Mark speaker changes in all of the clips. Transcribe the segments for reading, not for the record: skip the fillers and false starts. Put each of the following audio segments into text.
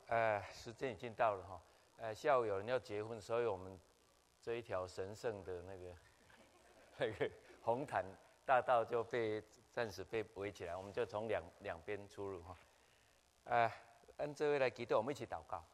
Speaker 1: 时间已经到了哈，下午有人要结婚，所以我们这一条神圣的那个红毯大道就暂时被围起来，我们就从两边出入哈。按这位来祈祷，我们一起祷告。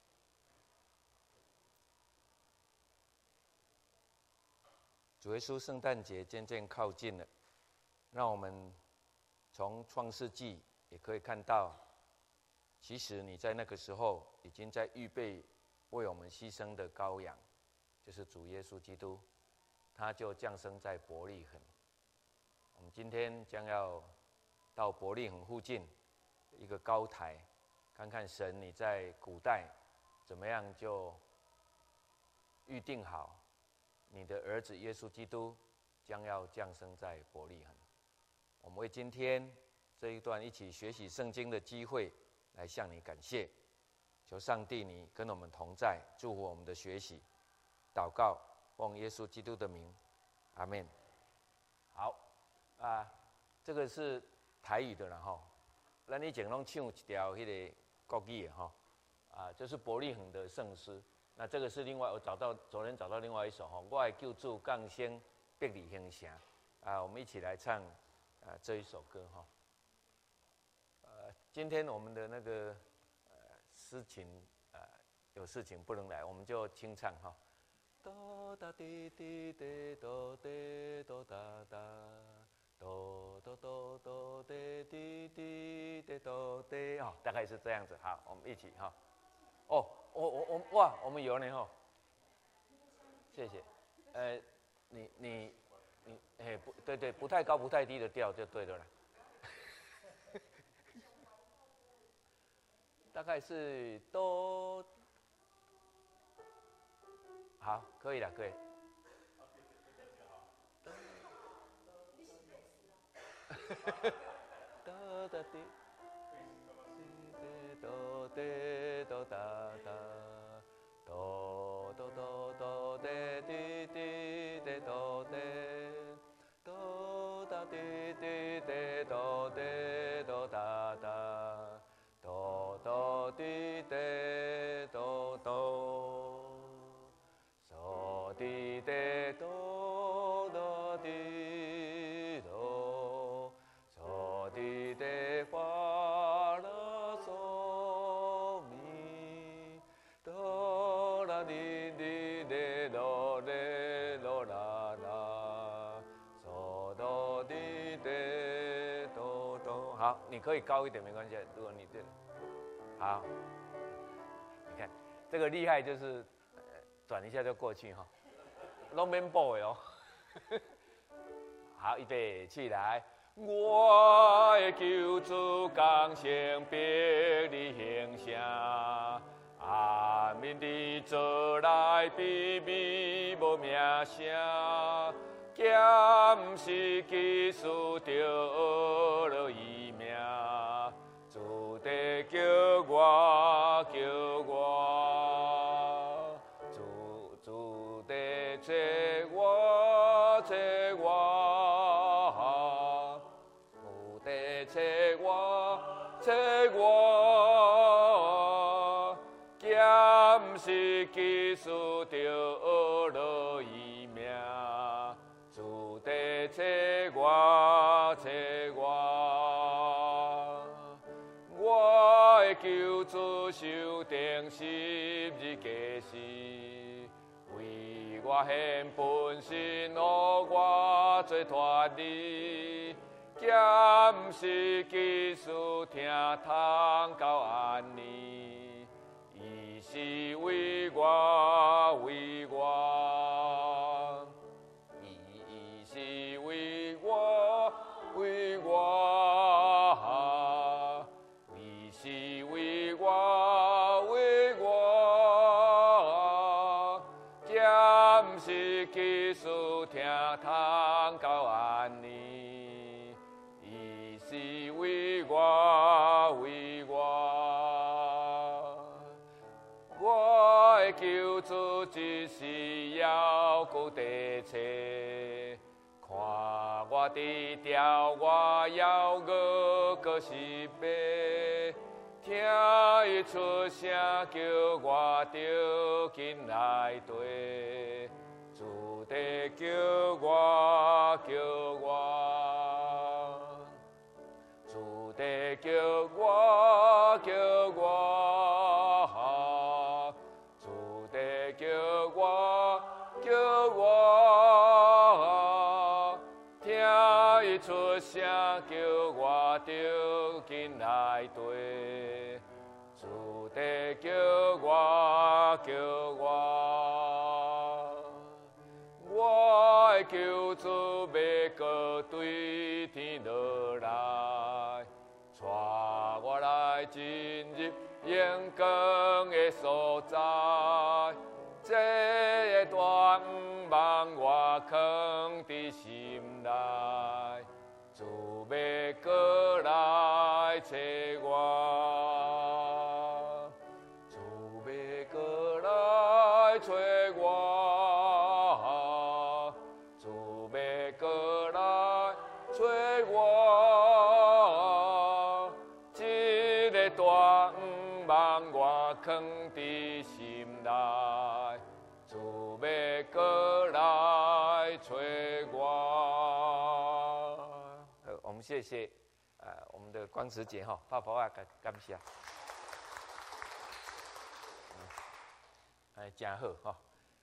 Speaker 1: 主耶稣，圣诞节渐渐靠近了，让我们从创世纪也可以看到。其实你在那个时候已经在预备为我们牺牲的羔羊，就是主耶稣基督，他就降生在伯利恒。我们今天将要到伯利恒附近一个高台，看看神你在古代怎么样就预定好你的儿子耶稣基督将要降生在伯利恒。我们为今天这一段一起学习圣经的机会来向你感谢，求上帝你跟我们同在，祝福我们的学习。祷告，奉耶稣基督的名，阿们。好这个是台语的啦哈，咱以前拢唱一条那个国语的哈，就是伯利恒的圣诗。那这个是另外昨天找到另外一首哈，我的救主降生伯利恒城我们一起来唱这一首歌哈。今天我们的那个诗情有事情不能来，我们就清唱哈。哆哒滴滴滴哆滴哆哒哒，哆哆哆哆滴滴滴滴哆滴大概是这样子。好，我们一起哈。我们有呢哈，谢谢。你对，不太高不太低的调就对了啦。大概是都好，可以了，可以。哆哒滴，哆滴哆哒哒，哆哆哆哆滴滴滴滴哆滴，哆哒滴滴滴哆滴哆哒哒。哆哆滴滴哆哆，嗦滴滴哆哆滴哆，嗦滴滴发啦嗦咪，哆啦滴滴滴哆哩哆啦啦，嗦哆滴滴哆哆。好，你可以高一点没关系，如果你这。好，你看这个厉害，就是转一下就过去哈，拢免补的哦。好，预备起来，我的救主降生伯利恒城，暗面的做来秘密无名声，咸是基督着了伊命。主地叫我，主地找我，主地找我，咸是基督着了伊命，主地找我。救主受定十字架时，为我献本身，让我做脱离。咸是基督听通到安尼，伊是为我，伊是为我。是基督听通到安尼，伊是为我。我的救主一时要顾地找，看我的调，我要个是白。听听伊出声叫我着紧来对，主地叫我，主地叫我，主地叫我，听伊出声叫我着紧来对，主地叫我，我的求主要搁对天落来，带我来进入阳光的所在，这个大愿望我藏伫心内，主要搁来找我，主要搁来找我，主要搁来找我，这个大愿望我藏伫心内，主要搁来找我。我们谢谢我们的光慈姐哈，泡泡啊，感谢。真好哈。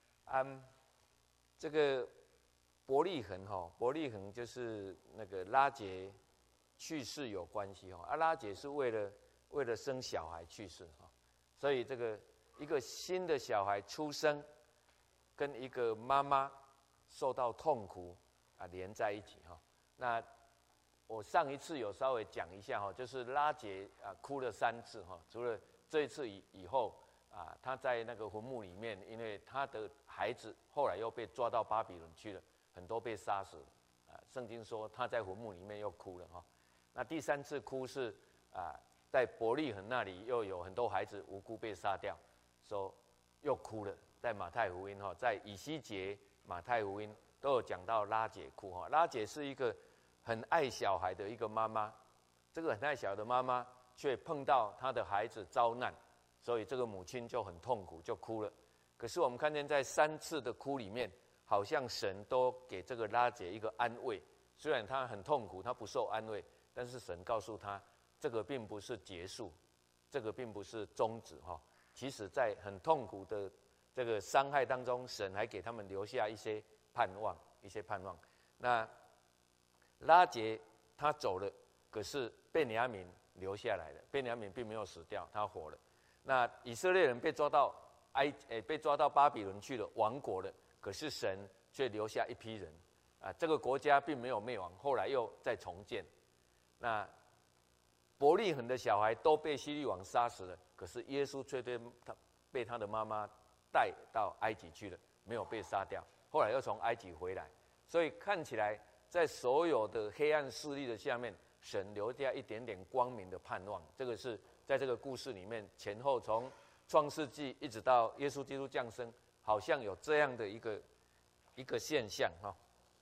Speaker 1: 这个伯利恒哈，伯利恒就是那个拉结去世有关系哈。拉结是为了生小孩去世哈，所以这个一个新的小孩出生，跟一个妈妈受到痛苦连在一起哈。那我上一次有稍微讲一下哈，就是拉结哭了3次哈，除了这一次以后他在那个坟墓里面，因为他的孩子后来又被抓到巴比伦去了，很多被杀死了圣经说他在坟墓里面又哭了哈。那第3次哭是在伯利恒那里又有很多孩子无辜被杀掉，说又哭了。在马太福音哈，在以西结、马太福音都有讲到拉结哭哈。拉结是一个很爱小孩的一个妈妈，这个很爱小孩的妈妈却碰到她的孩子遭难，所以这个母亲就很痛苦，就哭了。可是我们看见在3次的哭里面，好像神都给这个拉结一个安慰。虽然他很痛苦，他不受安慰，但是神告诉他，这个并不是结束，这个并不是终止哈。其实，在很痛苦的这个伤害当中，神还给他们留下一些盼望，那拉结他走了，可是便雅悯留下来了。便雅悯并没有死掉，他活了。那以色列人被抓到巴比伦去了，亡国了。可是神却留下一批人这个国家并没有灭亡，后来又再重建。那伯利恒的小孩都被希律王杀死了，可是耶稣却被他的妈妈带到埃及去了，没有被杀掉。后来又从埃及回来，所以看起来在所有的黑暗势力的下面，神留下一点点光明的盼望。这个是在这个故事里面前后从创世纪一直到耶稣基督降生，好像有这样的一个现象哈。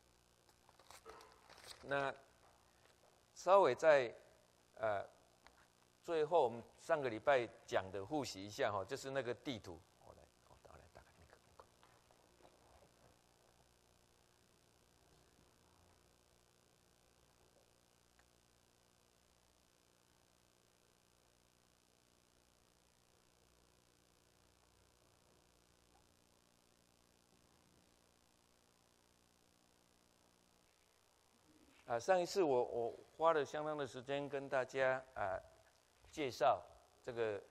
Speaker 1: 那稍微在最后我们上个礼拜讲的复习一下哈，就是那个地图。我来打开那个。上一次我花了相当的时间跟大家介绍这个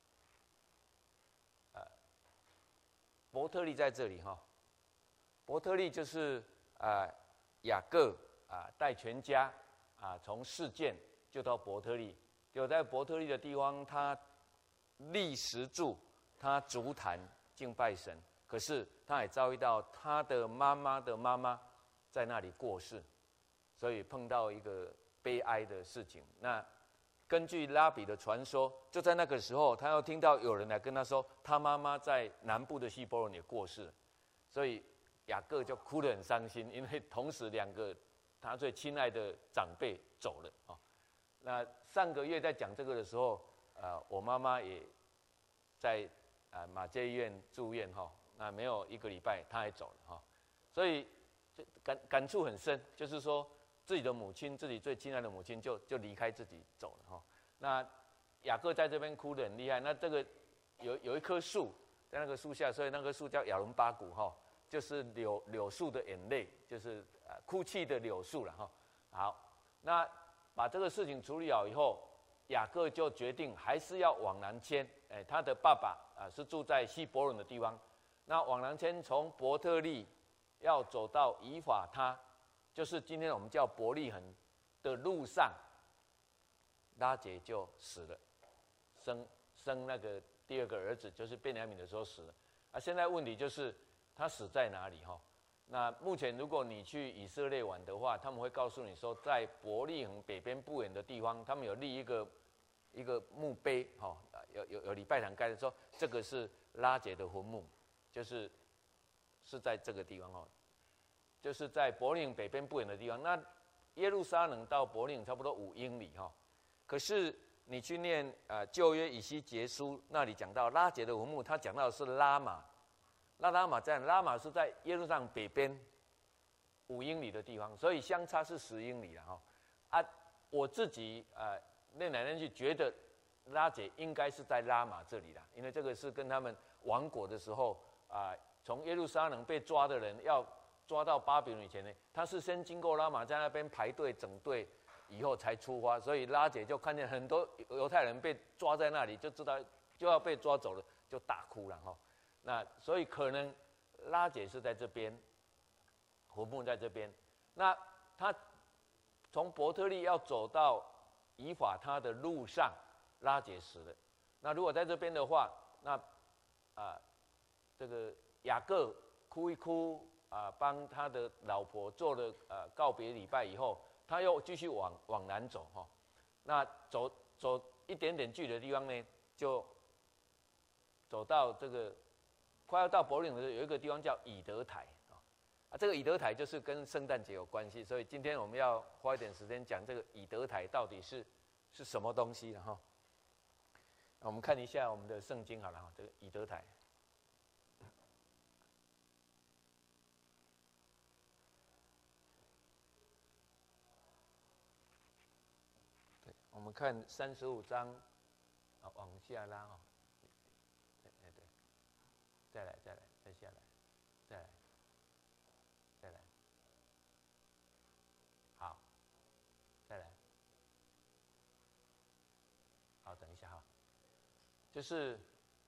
Speaker 1: 伯特利在这里哈。伯特利就是雅各带全家从示剑就到伯特利，就在伯特利的地方，他立石柱，他筑坛敬拜神。可是他也遭遇到他的妈妈的妈妈在那里过世。所以碰到一个悲哀的事情。那根据拉比的传说，就在那个时候，他又听到有人来跟他说，他妈妈在南部的希伯伦也过世了，所以雅各就哭得很伤心，因为同时2个他最亲爱的长辈走了那上个月在讲这个的时候， 我妈妈也在马偕医院住院哈，那没有1个礼拜，她也走了哈，所以感触很深，就是说自己的母亲，自己最亲爱的母亲就离开自己走了哈。那雅各在这边哭得很厉害，那这个有一棵树在那个树下，所以那棵树叫亚伦巴谷哈，就是柳树的眼泪，就是哭泣的柳树了哈。好，那把这个事情处理好以后，雅各就决定还是要往南迁。他的爸爸是住在希伯伦的地方，那往南迁从伯特利要走到以法他，就是今天我们叫伯利恒的路上，拉结就死了，生那个第2个儿子就是便雅悯的时候死了。现在问题就是他死在哪里哈？那目前如果你去以色列玩的话，他们会告诉你说，在伯利恒北边不远的地方，他们有立一个墓碑哈，有礼拜堂盖的说这个是拉结的坟墓，是在这个地方哈，就是在伯利恒北边不远的地方。那耶路撒冷到伯利恒差不多5英里哈，可是你去念旧约以西结书那里讲到拉结的坟墓，他讲到的是拉玛。那拉玛在拉玛是在耶路撒冷北边5英里的地方，所以相差是10英里了哈。我自己念来念去觉得拉结应该是在拉玛这里啦，因为这个是跟他们亡国的时候从耶路撒冷被抓的人要抓到巴比伦以前呢，他是先经过拉玛，在那边排队整队以后才出发，所以拉结就看见很多犹太人被抓在那里，就知道就要被抓走了，就大哭了哈。那所以可能拉结是在这边，坟墓在这边。那他从伯特利要走到以法他的路上，拉结死了。那如果在这边的话，那这个雅各哭一哭帮他的老婆做了告别礼拜以后，他又继续往南走哈。那走一点点距离的地方呢，就走到这个。快要到伯利恒的时候，有一个地方叫以德台这个以德台就是跟圣诞节有关系，所以今天我们要花一点时间讲这个以德台到底是什么东西了哈。我们看一下我们的圣经好了哈，这个以德台。对，我们看35章往下拉哈。再来，再下来，再来，好，再来，好，等一下哈，就是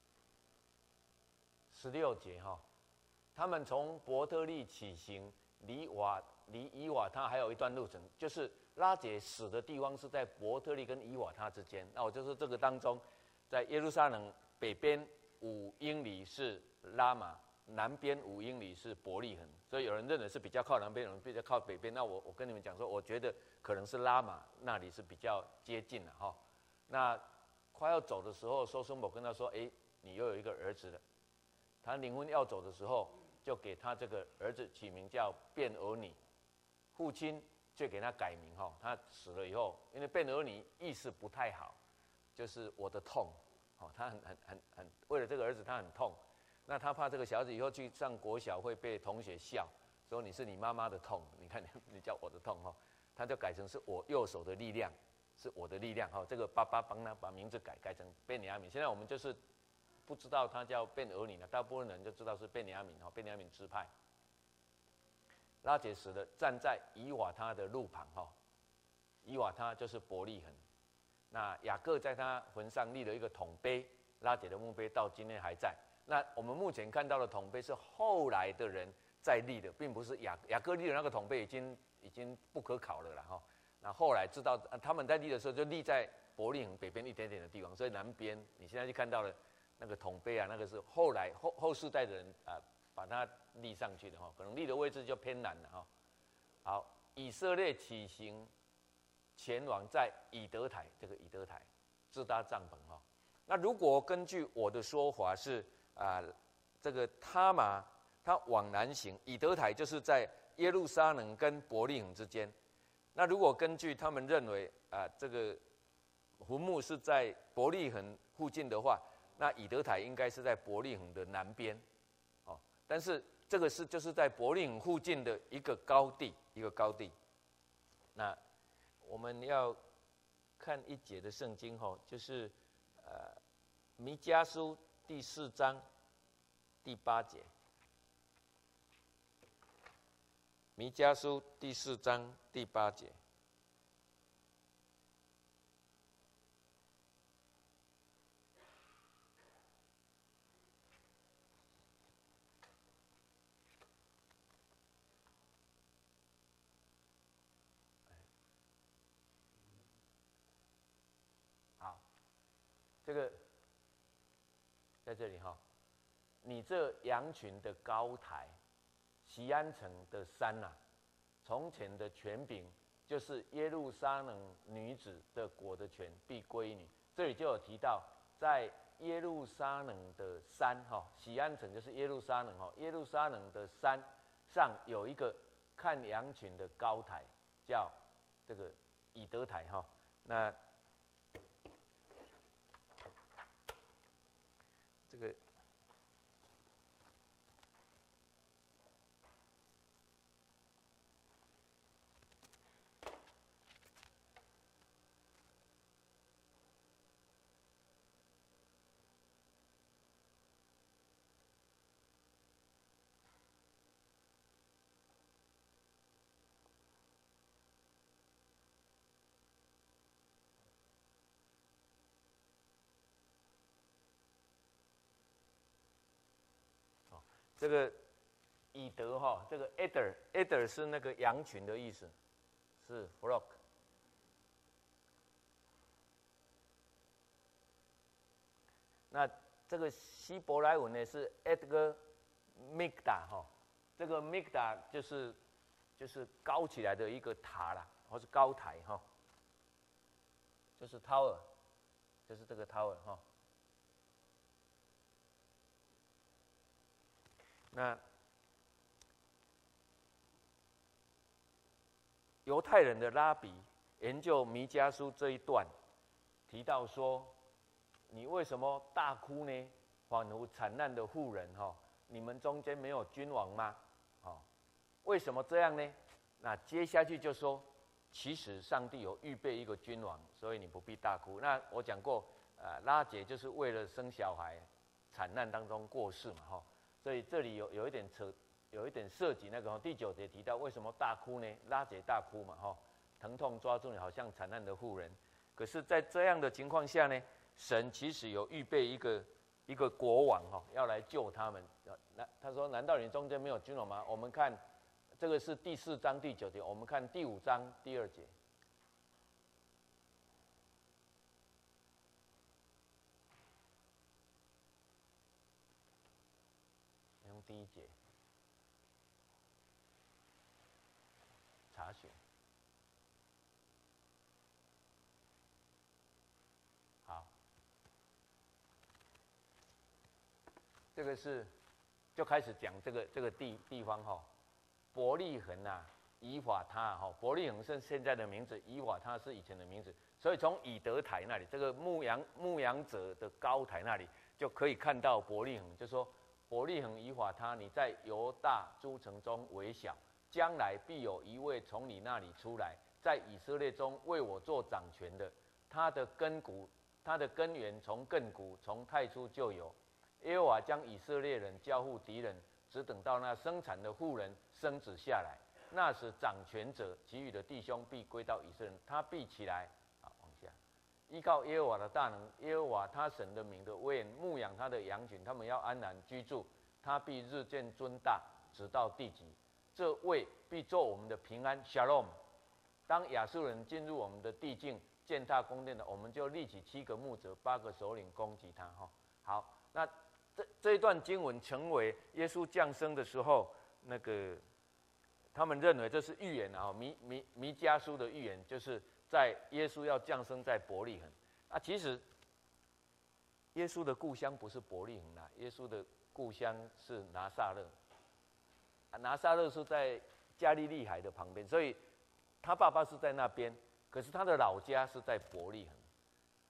Speaker 1: 16节哈，他们从伯特利起行，离以瓦他还有一段路程，就是拉结死的地方是在伯特利跟以瓦他之间。那我就说这个当中，在耶路撒冷北边5英里是拉玛，南边5英里是伯利恒，所以有人认为是比较靠南边，有人比较靠北边。那我跟你们讲说，我觉得可能是拉玛那里是比较接近的哈。那快要走的时候，收生伯跟他说：“你又有一个儿子了。”他灵魂要走的时候，就给他这个儿子起名叫便俄尼，父亲却给他改名哈。他死了以后，因为便俄尼意思不太好，就是我的痛，他很为了这个儿子他很痛。那他怕这个小孩子以后去上国小会被同学笑，说你是你妈妈的痛，你看你叫我的痛哈，他就改成是我右手的力量，是我的力量哈。这个爸爸帮他把名字改成便雅悯。现在我们就是不知道他叫便俄尼了，大部分人就知道是便雅悯哈，便雅悯支派。拉结死了，站在以瓦他的路旁哈，以瓦他就是伯利恒。那雅各在他坟上立了一个铜碑，拉结的墓碑到今天还在。那我们目前看到的铜碑是后来的人在立的，并不是雅各立的那个铜碑已经不可考了啦哈。那后来知道他们在立的时候就立在伯利恒北边一点点的地方，所以南边你现在就看到了那个铜碑那个是后来后世代的人把它立上去的哈，可能立的位置就偏南了哈。好，以色列起行前往在以德台，这个以德台自搭帐篷哈。那如果根据我的说法是这个他往南行，以德台就是在耶路撒冷跟伯利恒之间。那如果根据他们认为这个坟墓是在伯利恒附近的话，那以德台应该是在伯利恒的南边，哦，但是这个就是在伯利恒附近的一个高地，那我们要看一节的圣经就是弥迦书第4章第8节。弥迦书第4章第8节。好，这个在这里你这羊群的高台，锡安城的山啊，从前的权柄就是耶路撒冷女子的国的权必归你。这里就有提到，在耶路撒冷的山锡安城就是耶路撒冷耶路撒冷的山上有一个看羊群的高台，叫这个以德台那这个这个以德这个 eder 是那个羊群的意思，是 flock。那这个希伯来文呢是 edgar migda 这个 migda 就是高起来的一个塔啦，或是高台就是 tower， 就是这个 tower 那犹太人的拉比研究弥迦书这一段，提到说，你为什么大哭呢？仿佛惨难的妇人你们中间没有君王吗？为什么这样呢？那接下去就说，其实上帝有预备一个君王，所以你不必大哭。那我讲过，拉结就是为了生小孩，惨难当中过世嘛所以这里有一点涉及那个第9节提到为什么大哭呢？拉结大哭嘛疼痛抓住你，好像惨难的妇人。可是，在这样的情况下呢，神其实有预备一个国王要来救他们。他说：“难道你中间没有君王吗？”我们看这个是第4章第9节，我们看第5章第2节。用第1节查询。好，这个就开始讲这个地方伯利恒啊，以法他伯利恒是现在的名字，以法他是以前的名字。所以从以德台那里，这个牧羊者的高台那里，就可以看到伯利恒，就说伯利恒以法他，你在犹大诸城中为小，将来必有一位从你那里出来，在以色列中为我做掌权的。他的根源从亘古，从太初就有。耶和华将以色列人交付敌人，只等到那生产的妇人生子下来，那时掌权者其余的弟兄必归到以色列人，他必起来往下，依靠耶和华的大能，耶和华他神的名的威严，牧养他的羊群，他们要安然居住。他必日渐尊大，直到地极。这位必做我们的平安 ，Shalom。当亚述人进入我们的地境，践踏宫殿的，我们就立起7个牧者、8个首领攻击他。好，那这一段经文成为耶稣降生的时候，那个他们认为这是预言弥迦书的预言，就是在耶稣要降生在伯利恒。其实耶稣的故乡不是伯利恒啦，耶稣的故乡是拿撒勒。拿撒勒是在加利利海的旁边，所以他爸爸是在那边，可是他的老家是在伯利恒。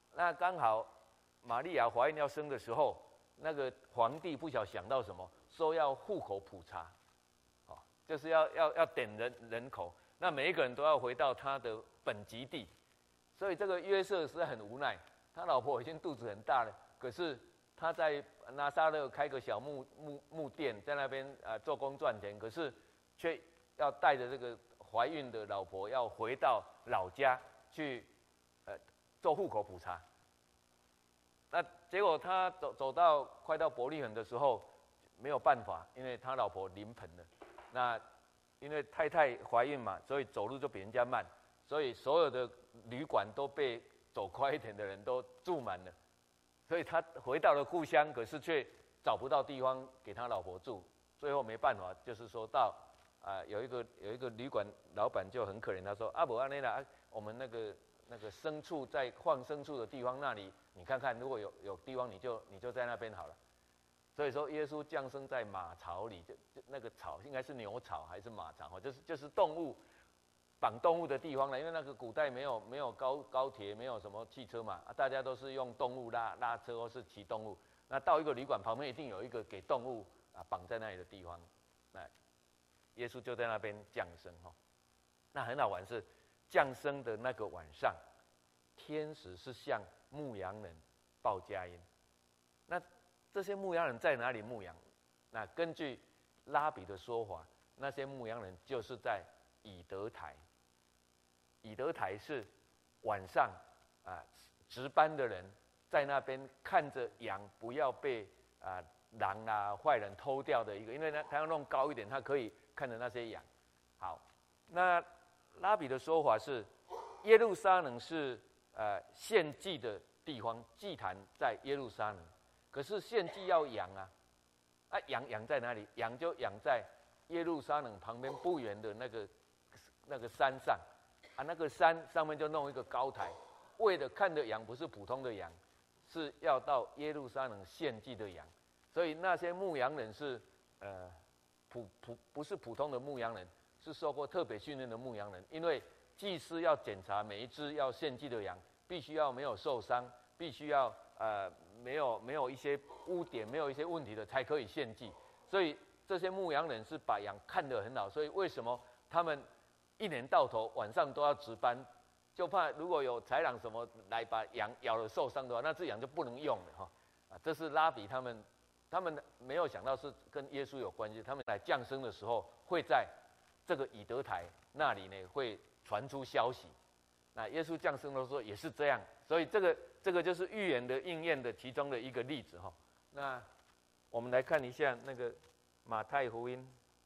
Speaker 1: 那刚好玛利亚怀孕要生的时候，那个皇帝不晓想到什么，说要户口普查，就是要点人口，那每一个人都要回到他的本籍地，所以这个约瑟实在很无奈，他老婆已经肚子很大了，可是他在拿撒勒开个小木店，在那边做工赚钱，可是却要带着这个怀孕的老婆要回到老家去做户口普查。那结果他走到快到伯利恒的时候，没有办法，因为他老婆临盆了。那因为太太怀孕嘛，所以走路就比人家慢，所以所有的旅馆都被走快一点的人都住满了。所以他回到了故乡，可是却找不到地方给他老婆住。最后没办法，就是说到有一个旅馆老板就很可怜，他说不然呢啦，我们那个牲畜在放牲畜的地方那里，你看看如果有地方你就在那边好了。所以说耶稣降生在马槽里，就那个槽应该是牛槽还是马槽，就是动物绑动物的地方了。因为那个古代没有高铁，没有什么汽车嘛，大家都是用动物拉车或是骑动物。那到一个旅馆旁边一定有一个给动物绑在那里的地方，那耶稣就在那边降生哈。那很好玩是降生的那个晚上，天使是向牧羊人报佳音。那这些牧羊人在哪里牧羊？那根据拉比的说法，那些牧羊人就是在以德台。以德台是晚上值班的人在那边看着羊不要被狼坏人偷掉的一个，因为他要弄高一点，他可以看着那些羊。好，那拉比的说法是，耶路撒冷是献祭的地方，祭坛在耶路撒冷。可是献祭要养羊在哪里？羊就养在耶路撒冷旁边不远的那个山上，那个山上面就弄一个高台，为了看的羊不是普通的羊，是要到耶路撒冷献祭的羊，所以那些牧羊人是不是普通的牧羊人，是受过特别训练的牧羊人，因为祭司要检查每一只要献祭的羊，必须要没有受伤，必须要没有一些污点，没有一些问题的才可以献祭。所以这些牧羊人是把羊看得很好，所以为什么他们一年到头晚上都要值班，就怕如果有豺狼什么来把羊咬了受伤的话，那只羊就不能用了哈。这是拉比他们没有想到是跟耶稣有关系，他们来降生的时候会在这个以德台那里呢会传出消息。那耶稣降生的时候也是这样，所以这个就是预言的应验的其中的一个例子哈。那我们来看一下那个马太福音，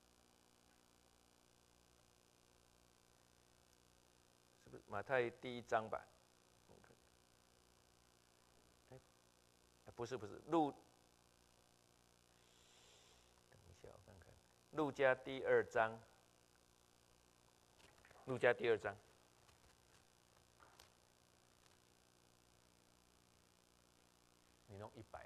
Speaker 1: 是不是马太第1章吧？不是路，等一下我看看，路加第2章，路加第2章。你弄100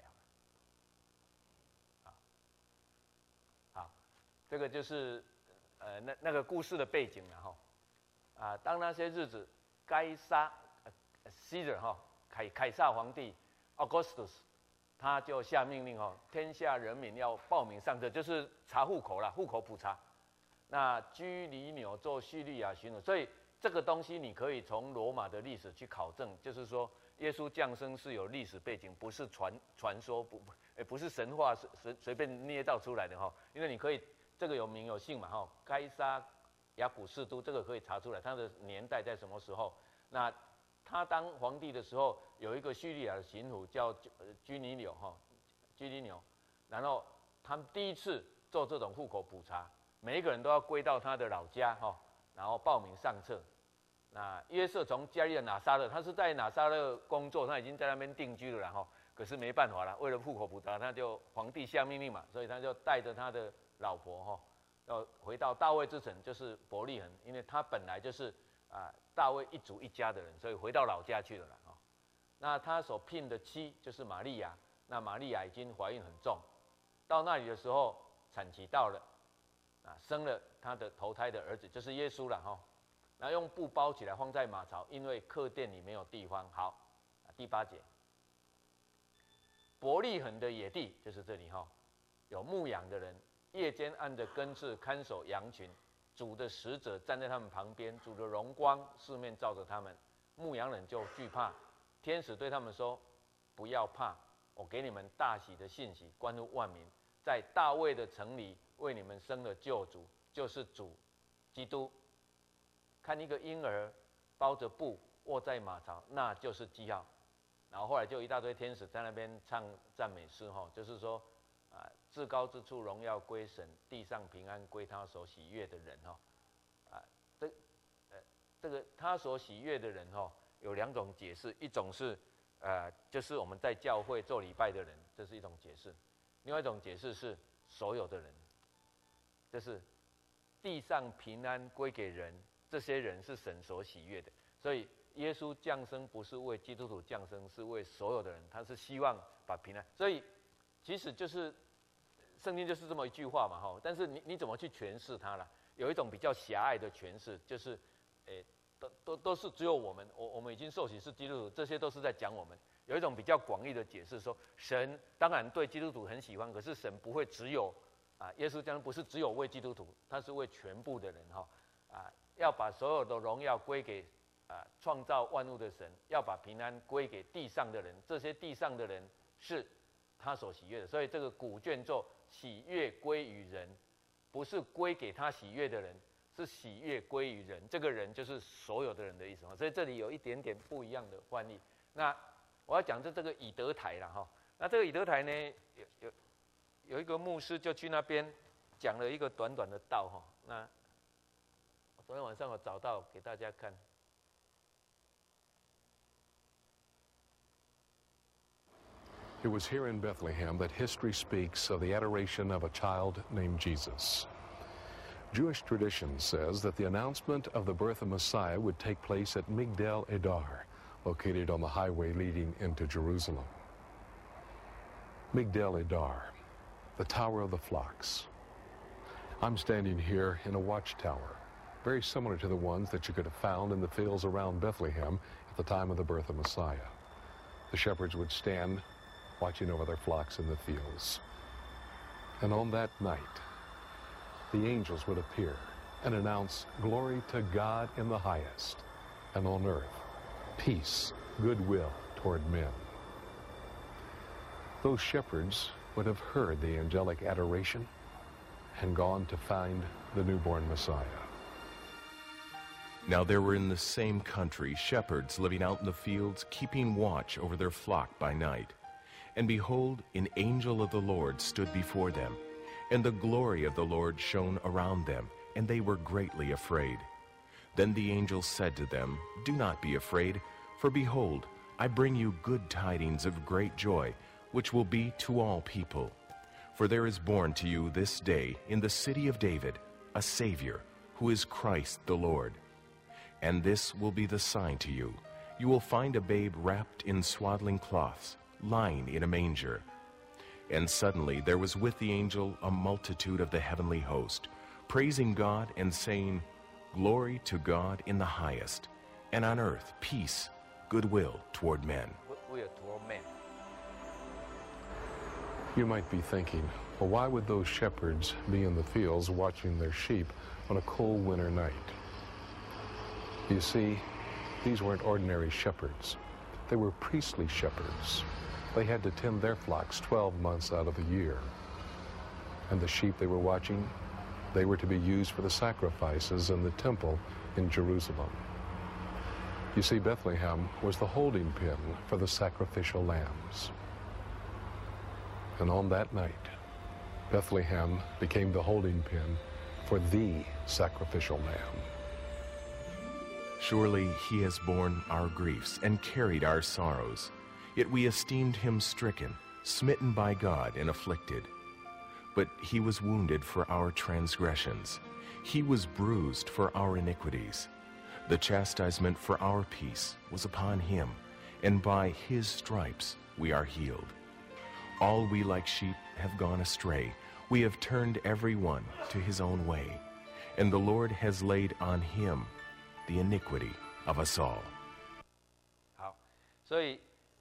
Speaker 1: 好，这个就是那个故事的背景了哈。当那些日子，该杀Caesar凯撒皇帝 Augustus， 他就下命令天下人民要报名上册，就是查户口啦，户口普查。那居里纽做叙利亚巡抚，所以这个东西你可以从罗马的历史去考证，就是说。耶稣降生是有历史背景，不是传说，不是神话，随便捏造出来的哈。因为你可以这个有名有姓嘛哈，该杀雅古士都这个可以查出来，他的年代在什么时候？那他当皇帝的时候，有一个叙利亚的巡抚叫居尼纽，然后他们第一次做这种户口普查，每一个人都要归到他的老家然后报名上册。那约瑟从加利的拿撒勒，他是在拿撒勒工作，他已经在那边定居了啦可是没办法了，为了户口普查，他就皇帝下命令嘛，所以他就带着他的老婆要回到大卫之城，就是伯利恒，因为他本来就是大卫一族一家的人，所以回到老家去了啦那他所聘的妻就是玛利亚，那玛利亚已经怀孕很重，到那里的时候产期到了，生了他的头胎的儿子，就是耶稣了然后用布包起来放在马槽，因为客店里没有地方。好， 第8节，伯利恒的野地就是这里哈，有牧养的人，夜间按着根刺看守羊群，主的使者站在他们旁边，主的荣光四面照着他们，牧羊人就惧怕。天使对他们说：“不要怕，我给你们大喜的信息，关乎万民，在大卫的城里为你们生了救主，就是主基督。看一个婴儿包着布卧在马槽，那就是记号。”然后后来就一大堆天使在那边唱赞美诗哈，就是说至高之处荣耀归神，地上平安归他所喜悦的人哈。这个他所喜悦的人哈，有2种解释，一种是就是我们在教会做礼拜的人，这是一种解释；另外一种解释是所有的人，就是地上平安归给人，这些人是神所喜悦的。所以耶稣降生不是为基督徒降生，是为所有的人，他是希望把平安。所以其实就是圣经就是这么一句话嘛哈，但是你怎么去诠释它啦？有一种比较狭隘的诠释，就是都是只有我们已经受洗是基督徒，这些都是在讲我们。有一种比较广义的解释说，神当然对基督徒很喜欢，可是神不会只有耶稣将不是只有为基督徒，他是为全部的人哈要把所有的荣耀归给创造万物的神，要把平安归给地上的人，这些地上的人是他所喜悦的。所以这个古卷咒喜悦归于人，不是归给他喜悦的人，是喜悦归于人。这个人就是所有的人的意思。所以这里有一点点不一样的翻译。那我要讲这个以德台啦哈。那这个以德台呢，有一个牧师就去那边讲了一个短短的道哈。那昨天晚上我找到给大家看。
Speaker 2: It was here in Bethlehem that history speaks of the adoration of a child named Jesus. Jewish tradition says that the announcement of the birth of Messiah would take place at Migdal Edar, located on the highway leading into Jerusalem. Migdal Edar, the Tower of the Flocks. I'm standing here in a watchtower, very similar to the ones that you could have found in the fields around Bethlehem at the time of the birth of Messiah. The shepherds would stand watching over their flocks in the fields. And on that night, the angels would appear and announce, "Glory to God in the highest, and on earth, peace, goodwill toward men." Those shepherds would have heard the angelic adoration and gone to find the newborn Messiah.
Speaker 3: Now there were in the same country shepherds living out in the fields, keeping watch over their flock by night. And behold, an angel of the Lord stood before them, and the glory of the Lord shone around them, and they were greatly afraid. Then the angel said to them, "Do not be afraid, for behold, I bring you good tidings of great joy, which will be to all people. For there is born to you this day in the city of David a Savior, who is Christ the Lord. And this will be the sign to you. You will find a babe wrapped in swaddling cloths, lying in a manger." And suddenly there was with the angel a multitude of the heavenly host, praising God and saying, "Glory to God in the highest, and on earth peace, goodwill toward men."
Speaker 2: You might be thinking, well, why would those shepherds be in the fields watching their sheep on a cold winter night? You see, these weren't ordinary shepherds. They were priestly shepherds. They had to tend their flocks 12 months out of the year. And the sheep they were watching, they were to be used for the sacrifices in the temple in Jerusalem. You see, Bethlehem was the holding pen for the sacrificial lambs. And on that night, Bethlehem became the holding pen for the sacrificial lamb.
Speaker 3: Surely he has borne our griefs and carried our sorrows. Yet we esteemed him stricken, smitten by God, and afflicted. But he was wounded for our transgressions. He was bruised for our iniquities. The chastisement for our peace was upon him, and by his stripes we are healed. All we like sheep have gone astray. We have turned every one to his own way. And the Lord has laid on him the iniquity of us all.
Speaker 1: 好，所以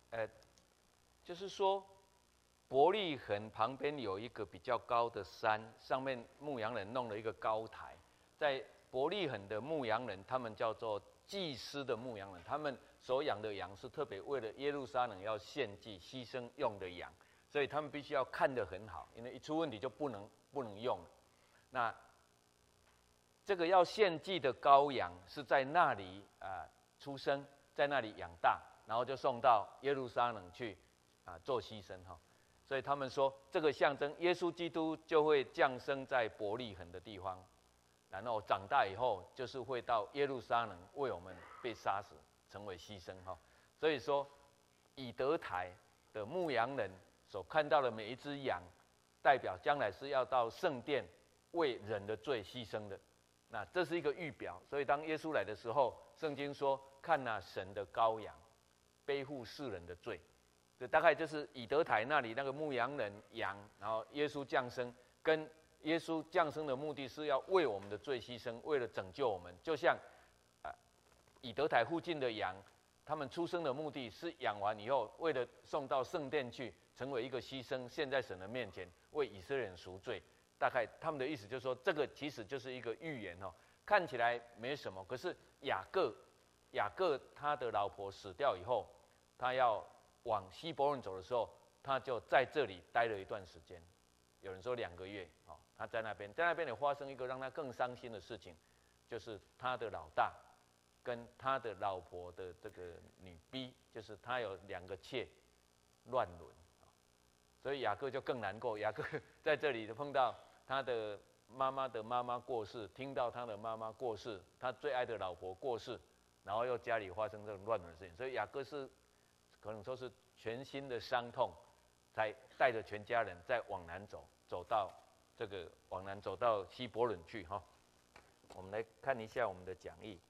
Speaker 1: 就是说，伯利恒旁边有一个比较高的山，上面牧羊人弄了一个高台。在伯利恒的牧羊人，他们叫做祭司的牧羊人，他们所养的羊是特别为了耶路撒冷要献祭、牺牲用的羊，所以他们必须要看得很好，因为一出问题就不能用了。那这个要献祭的羔羊是在那里出生，在那里养大，然后就送到耶路撒冷去做牺牲哈。所以他们说，这个象征耶稣基督就会降生在伯利恒的地方，然后长大以后就是会到耶路撒冷为我们被杀死，成为牺牲哈。所以说，以德台的牧羊人所看到的每一只羊，代表将来是要到圣殿为人的罪牺牲的。那这是一个预表，所以当耶稣来的时候，圣经说：“看那神的羔羊，背负世人的罪。”这大概就是以德台那里那个牧羊人羊，然后耶稣降生，跟耶稣降生的目的是要为我们的罪牺牲，为了拯救我们。就像以德台附近的羊，他们出生的目的是养完以后，为了送到圣殿去，成为一个牺牲，献在神的面前，为以色列人赎罪。大概他们的意思就是说，这个其实就是一个预言哦，看起来没什么，可是雅各他的老婆死掉以后，他要往希伯伦走的时候，他就在这里待了一段时间，有人说2个月哦，他在那边也发生一个让他更伤心的事情，就是他的老大跟他的老婆的这个女婢，就是他有2个妾乱伦，所以雅各就更难过。雅各在这里碰到他的妈妈的妈妈过世，听到他的妈妈过世，他最爱的老婆过世，然后又家里发生这种乱伦的事情，所以雅各是可能说是全新的伤痛，才带着全家人再往南走到往南走到希伯伦去哈。我们来看一下我们的讲义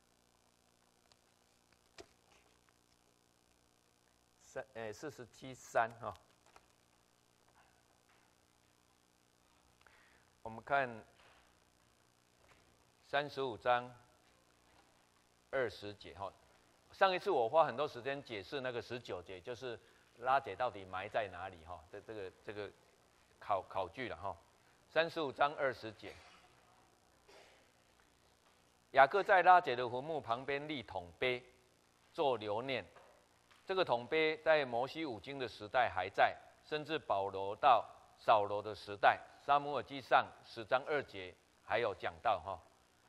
Speaker 1: ，47:3哈。我们看35章20节哈。上一次我花很多时间解释那个19节，就是拉结到底埋在哪里哈？这个考据了哈。35章20节，雅各在拉结的坟墓旁边立桶碑，做留念。这个桶碑在摩西五经的时代还在，甚至保留到扫罗的时代，撒母耳记上10章2节还有讲到哈。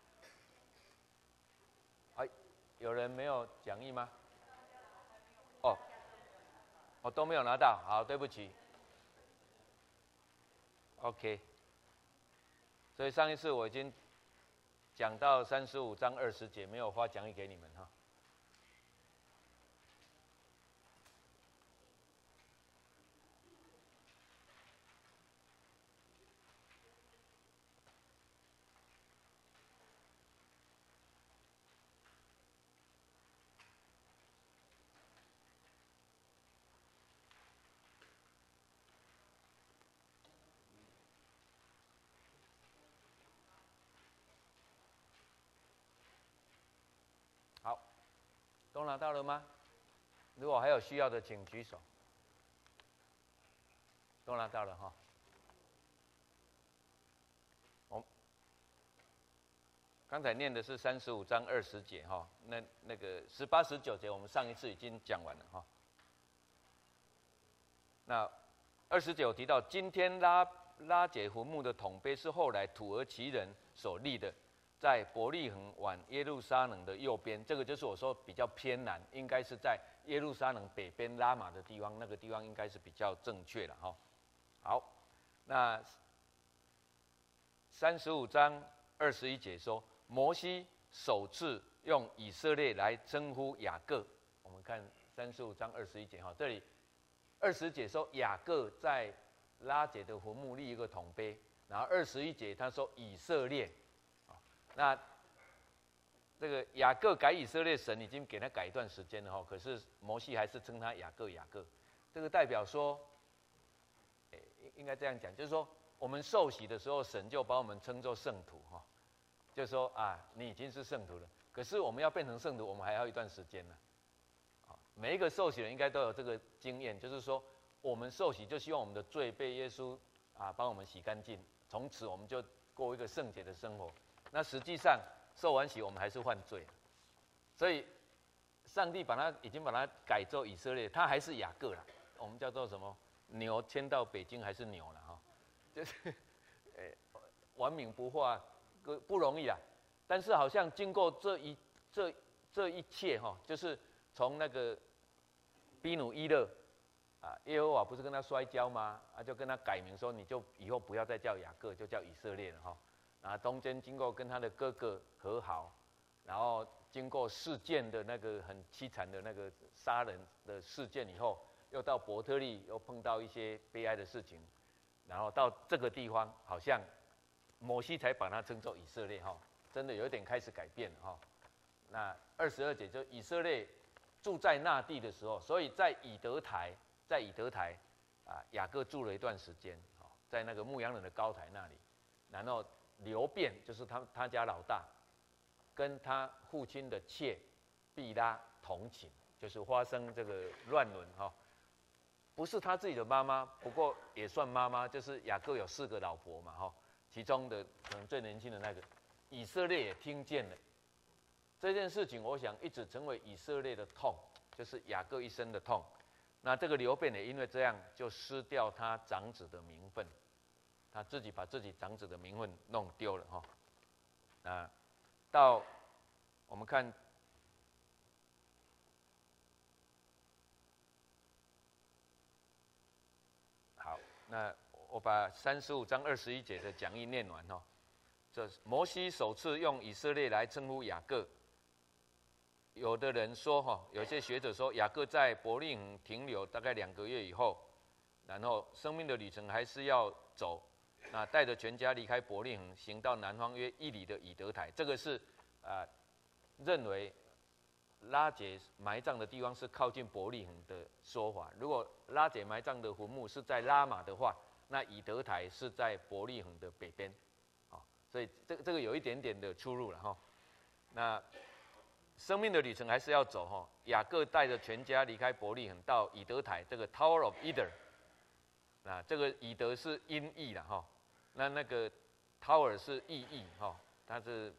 Speaker 1: 有人没有讲义吗？我都没有拿到，好，对不起。OK， 所以上一次我已经讲到35章20节，没有发讲义给你们哈。都拿到了吗？如果还有需要的，请举手。都拿到了哈。刚才念的是35章20节哈，那个18、19节我们上一次已经讲完了哈。那29提到，今天拉结坟墓的桶碑是后来土耳其人所立的。在伯利恒往耶路撒冷的右边，这个就是我说比较偏南，应该是在耶路撒冷北边拉玛的地方，那个地方应该是比较正确了哈。好，那35章21节说，摩西首次用以色列来称呼雅各。我们看35章21节哈，这里20节说雅各在拉结的坟墓立一个桶碑，然后21节他说以色列。那这个雅各改以色列神已经给他改一段时间了哈，可是摩西还是称他雅各。这个代表说，应该这样讲，就是说我们受洗的时候，神就把我们称作圣徒哈，就是说你已经是圣徒了，可是我们要变成圣徒，我们还要一段时间呢。 每一个受洗人应该都有这个经验，就是说，我们受洗就希望我们的罪被耶稣帮我们洗干净，从此我们就过一个圣洁的生活。那实际上受完洗，我们还是犯罪，所以上帝已经把他改做以色列，他还是雅各啦。我们叫做什么？牛迁到北京还是牛了哈，就是顽冥不化不容易啦。但是好像经过这一切哈，就是从那个比努伊勒耶和华不是跟他摔跤吗？就跟他改名说，你就以后不要再叫雅各，就叫以色列了哈。中间经过跟他的哥哥和好，然后经过事件的那个很凄惨的那个杀人的事件以后，又到伯特利又碰到一些悲哀的事情，然后到这个地方，好像摩西才把他称作以色列哈，真的有一点开始改变了哈。那22节就以色列住在那地的时候，所以在以德台雅各住了一段时间，在那个牧羊人的高台那里，然后流便就是他家老大，跟他父亲的妾毕拉同寝，就是发生这个乱伦哈。不是他自己的妈妈，不过也算妈妈，就是雅各有4个老婆嘛哈，其中的可能最年轻的那个，以色列也听见了这件事情，我想一直成为以色列的痛，就是雅各一生的痛。那这个流便也因为这样，就失掉他长子的名分，他自己把自己长子的名分弄丢了哈。到我们看。那我把35章21节的讲义念完哈。这摩西首次用以色列来称呼雅各。有的人说哈，有些学者说雅各在伯利恒停留大概2个月以后，然后生命的旅程还是要走，那带着全家离开伯利恒，行到南方约1里的以德台。这个是认为拉结埋葬的地方是靠近伯利恒的说法。如果拉结埋葬的坟墓是在拉玛的话，那以德台是在伯利恒的北边，所以这个有一点点的出入了哈。那生命的旅程还是要走哈。雅各带着全家离开伯利恒，到以德台这个 Tower of Eder。那这个以德是音译了哈，那个 Tower 是意译哈，它是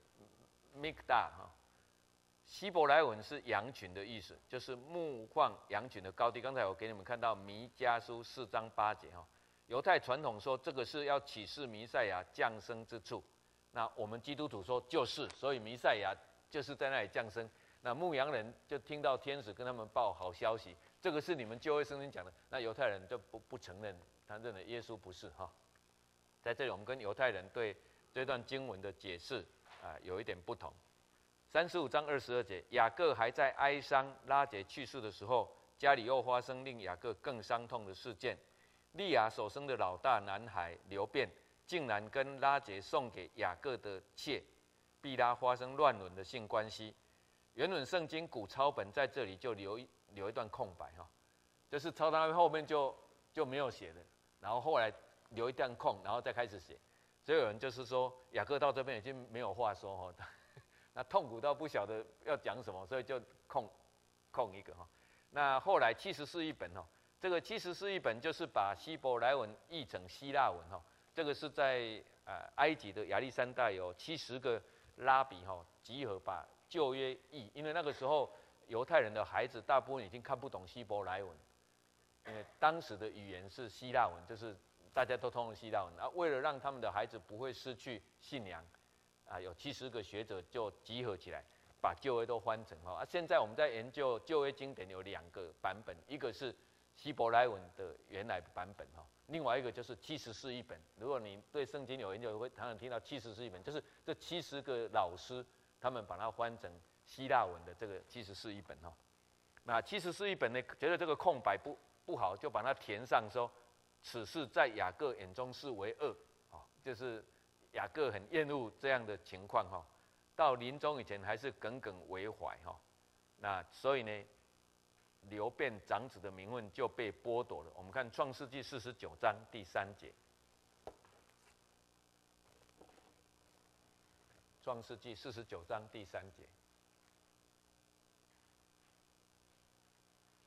Speaker 1: Mikda 哈。希伯来文是羊群的意思，就是牧放羊群的高地。刚才我给你们看到弥迦书4章8节哈，犹太传统说这个是要启示弥赛亚降生之处，那我们基督徒说就是，所以弥赛亚就是在那里降生。那牧羊人就听到天使跟他们报好消息，这个是你们旧约圣经讲的，那犹太人就不承认，他认为耶稣不是哈。在这里我们跟犹太人对这段经文的解释有一点不同。35章22节，雅各还在哀伤拉结去世的时候，家里又发生令雅各更伤痛的事件。利亚所生的老大男孩流便，竟然跟拉结送给雅各的妾毕拉发生乱伦的性关系。原本圣经古抄本在这里就留一段空白哈，就是抄到后面就没有写了，然后后来留一段空，然后再开始写。所以有人就是说雅各到这边已经没有话说哈。那痛苦到不晓得要讲什么，所以就空一个哈。那后来74译本哈，这个74译本就是把希伯来文译成希腊文哈。这个是在埃及的亚历山大有70个拉比哈集合把旧约译，因为那个时候犹太人的孩子大部分已经看不懂希伯来文，因为当时的语言是希腊文，就是大家都通用希腊文。为了让他们的孩子不会失去信仰。有70个学者就集合起来，把旧约都翻成现在我们在研究旧约经典有2个版本，一个是希伯来文的原来版本另外一个就是74译本。如果你对圣经有研究，会常常听到74译本，就是这70个老师他们把它翻成希腊文的这个74译本那74译本呢，觉得这个空白不好，就把它填上说，此事在雅各眼中是为恶就是雅各很厌恶这样的情况到临终以前还是耿耿为怀那所以呢，流便长子的名分就被剥夺了。我们看创世纪49章第3节，创世纪49章第3节。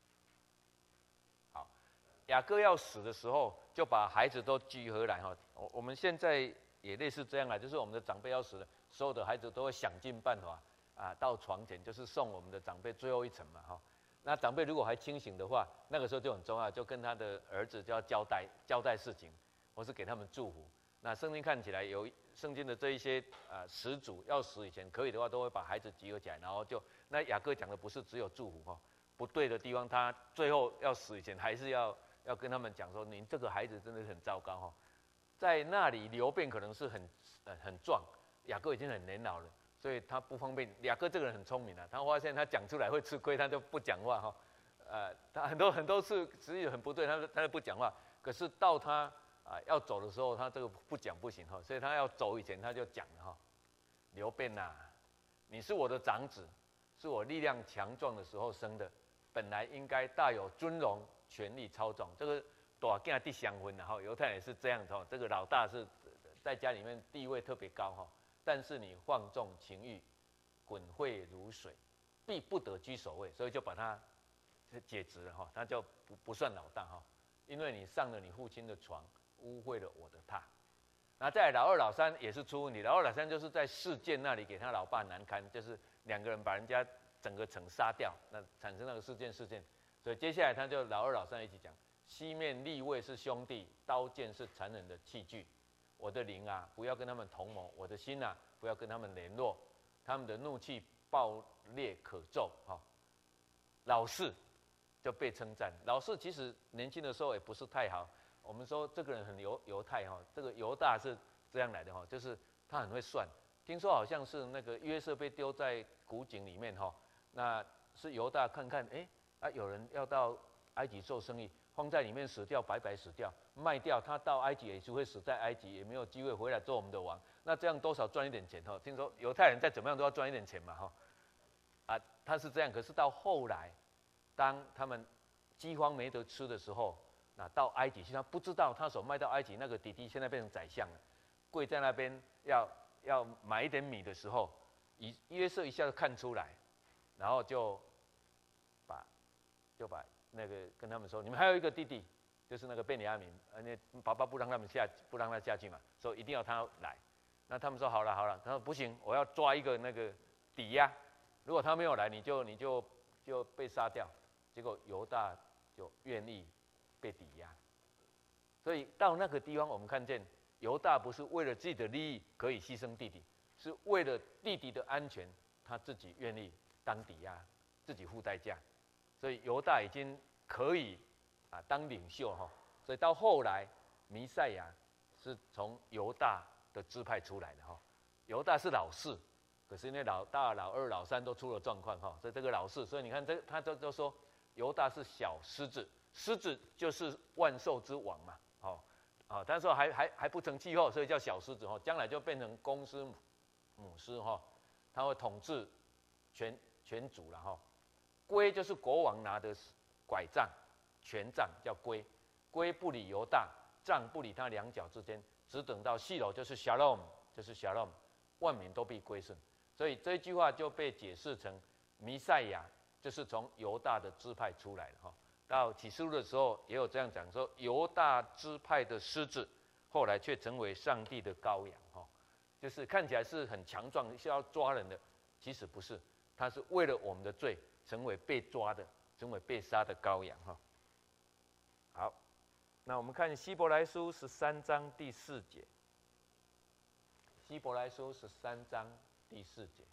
Speaker 1: 雅各要死的时候，就把孩子都聚合来哈。我们现在也类似这样啦，就是我们的长辈要死了，所有的孩子都会想尽办法啊，到床前就是送我们的长辈最后一程嘛哈。那长辈如果还清醒的话，那个时候就很重要，就跟他的儿子就要交代事情，或是给他们祝福。那圣经看起来有圣经的这一些始祖要死以前，可以的话都会把孩子集合起来，然后就那雅各讲的不是只有祝福哈，不对的地方他最后要死以前还是要跟他们讲说，您这个孩子真的是很糟糕哈。在那里流便可能是很壮，雅各已经很年老了。所以他不方便。雅各这个人很聪明啊，他发现他讲出来会吃亏，他就不讲话哈。他很多次实际很不对，他就不讲话。可是到他要走的时候，他这个不讲不行哈，所以他要走以前他就讲了哈：流便呐，你是我的长子，是我力量强壮的时候生的，本来应该大有尊荣，权力超壮。这个大囝弟相分的哈，犹太人也是这样子哈。这个老大是在家里面地位特别高哈。但是你放纵情欲，滚秽如水，必不得居首位，所以就把他解职了哈，他就不算老大哈，因为你上了你父亲的床，污秽了我的榻。那再来老二老三也是出问题，老二老三就是在事件那里给他老爸难堪，就是两个人把人家整个城杀掉，那产生那个事件，所以接下来他就老二老三一起讲，西面利未是兄弟，刀剑是残忍的器具。我的灵啊，不要跟他们同谋；我的心啊，不要跟他们联络。他们的怒气暴烈可咒哈。老四就被称赞，老四其实年轻的时候也不是太好。我们说这个人很犹太哈，这个犹大是这样来的哈，就是他很会算。听说好像是那个约瑟被丢在古井里面哈，那是犹大看看有人要到埃及做生意。放在里面死掉，白白死掉，卖掉他到埃及也是会死在埃及，也没有机会回来做我们的王。那这样多少赚一点钱哈？听说犹太人再怎么样都要赚一点钱嘛哈。他是这样。可是到后来，当他们饥荒没得吃的时候，那到埃及去，他不知道他所卖到埃及那个弟弟现在变成宰相了，跪在那边要买一点米的时候，约瑟一下就看出来，然后就把那个跟他们说，你们还有一个弟弟，就是那个便雅悯，那爸爸不让他下去嘛，说一定要他来。那他们说好了，他说不行，我要抓一个那个抵押，如果他没有来，你就被杀掉。结果犹大就愿意被抵押，所以到那个地方，我们看见犹大不是为了自己的利益可以牺牲弟弟，是为了弟弟的安全，他自己愿意当抵押，自己付代价。所以犹大已经可以当领袖哈，所以到后来弥赛亚是从犹大的支派出来的哈。犹大是老四，可是因为老大、老二、老三都出了状况哈，所以这个老四，所以你看他就说犹大是小狮子，狮子就是万兽之王嘛，他说还不成气候，所以叫小狮子哈，将来就变成公狮、母狮哈，他会统治全族了哈。圭就是国王拿的拐杖，权杖叫圭，圭不理犹大，杖不理他两脚之间，只等到细楼就是 shalom， 就是 shalom， 万民都必归顺。所以这一句话就被解释成弥赛亚就是从犹大的支派出来的哈。到启示录的时候也有这样讲说，犹大支派的狮子，后来却成为上帝的羔羊哈，就是看起来是很强壮，是要抓人的，其实不是，他是为了我们的罪。成为被抓的，成为被杀的羔羊哈。好，那我们看希伯来书13章第4节。希伯来书13章第4节，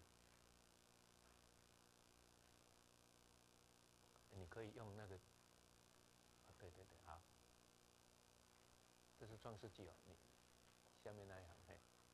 Speaker 1: 你可以用那个，对，好，这是创世纪哦，你下面那一行嘿。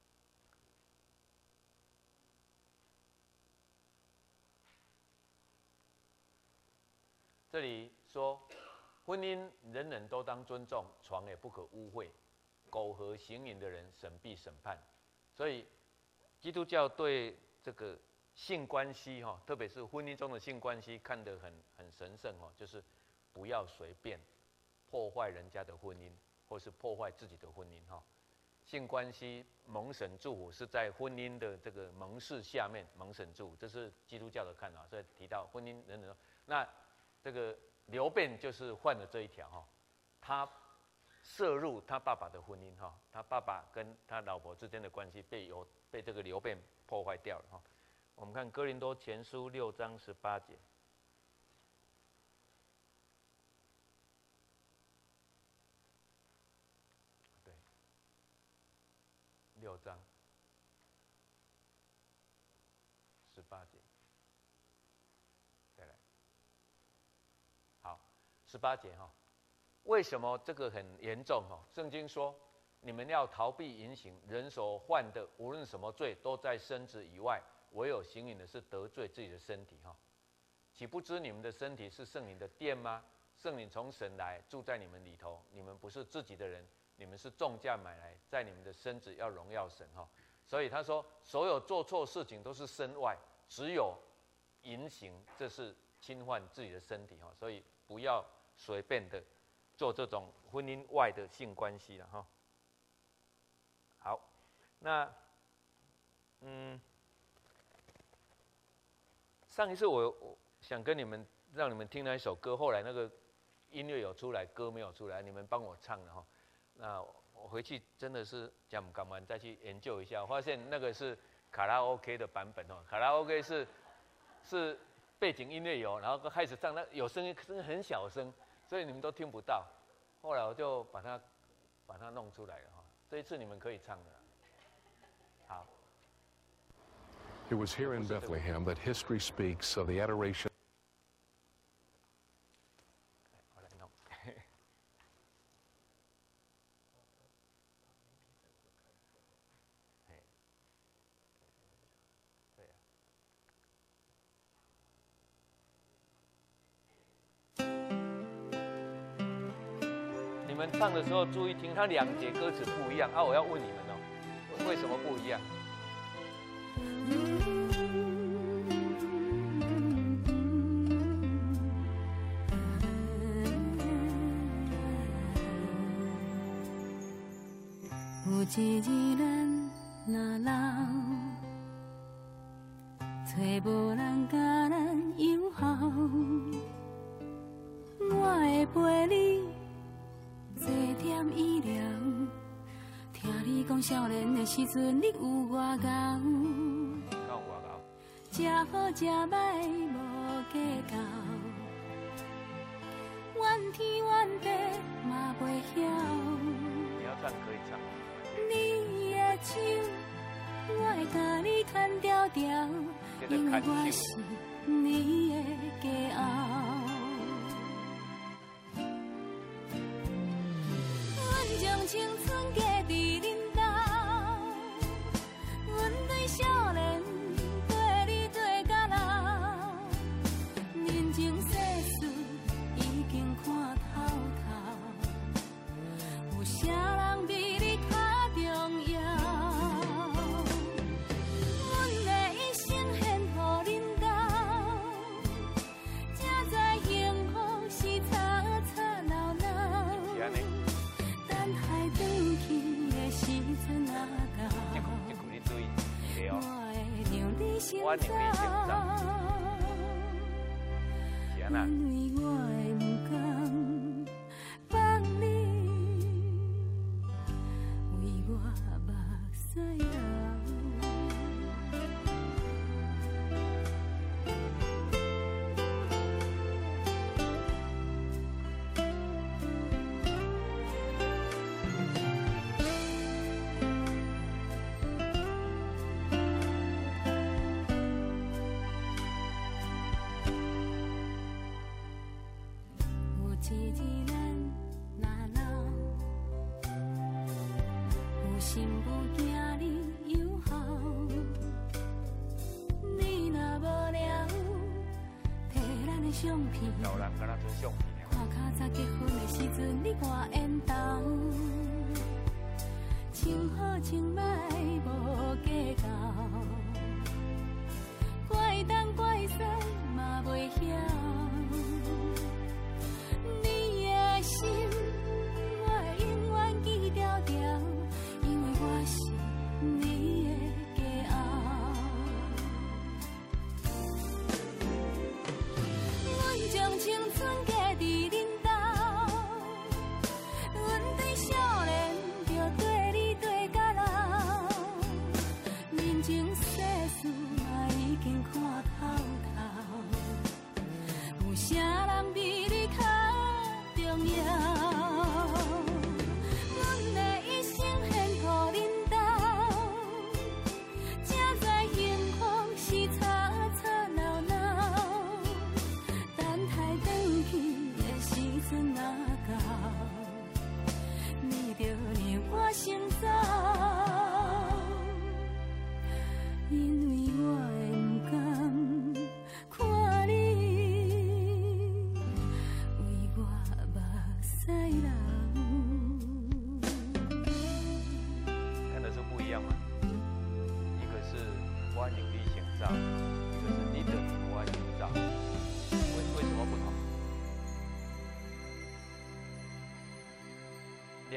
Speaker 1: 这里说，婚姻人人都当尊重，床也不可污秽，苟合行淫的人，神必审判。所以，基督教对这个性关系哈，特别是婚姻中的性关系，看得很神圣哈，就是不要随便破坏人家的婚姻，或是破坏自己的婚姻哈。性关系蒙神祝福是在婚姻的这个盟誓下面蒙神祝福，这是基督教的看法。所以提到婚姻人人那。这个流便就是犯了这一条哈， 他涉入他爸爸的婚姻哈，他爸爸跟他老婆之间的关系被这个流变破坏掉了哈。我们看哥林多前书6章18节。对，6章18节。再来，好，18节哈。为什么这个很严重哈？圣经说，你们要逃避淫行，人所犯的无论什么罪，都在身子以外。唯有行淫的是得罪自己的身体哈，岂不知你们的身体是圣灵的殿吗？圣灵从神来住在你们里头，你们不是自己的人，你们是重价买来，在你们的身子要荣耀神哈。所以他说，所有做错事情都是身外，只有淫行，这是侵犯自己的身体哈。所以不要随便的做这种婚姻外的性关系了哈。好，那上一次我想跟你们让你们听那一首歌，后来那个音乐有出来，歌没有出来，你们帮我唱了哈。那我回去真的是讲不干完再去研究一下，我发现那个是卡拉 OK 的版本哦，卡拉 OK 是背景音乐有，然后开始唱，那有声音，声音很小声，所以你们都听不到。后来我就把它弄出来了哈，这一次你们可以唱了。好。
Speaker 2: It was here in Bethlehem that history speaks of the adoration.
Speaker 1: 你们唱的时候注意听，它2节歌词不一样啊！我要问你们哦，为什么不一样？
Speaker 4: 有一日咱若老，找无人甲咱友好，我会陪你坐点医疗，听你讲少年的时阵你有偌高，食好食歹无计较，怨天怨地嘛袂晓。
Speaker 1: 你要唱可以唱。
Speaker 4: 你的手，我会甲你牵条条，因为我是你的骄傲。阮将青春加伫恁兜，阮对少年陪你做到老，人情世事已经看透透，有啥人比你较重要？阮的一生献予恁兜，才知幸福是吵吵闹闹。等海转去的时阵啊到，我会让你先走，因为我会不甘放你为我目屎流。有一日咱若老，有心不惊你友好，你若无聊，摕咱的相片，看较早结婚的时阵你换缘投，穿好穿歹无计较，怪东怪西嘛袂晓。心，我会永远记条条，因为我是你的骄傲。阮将青春加伫恁兜，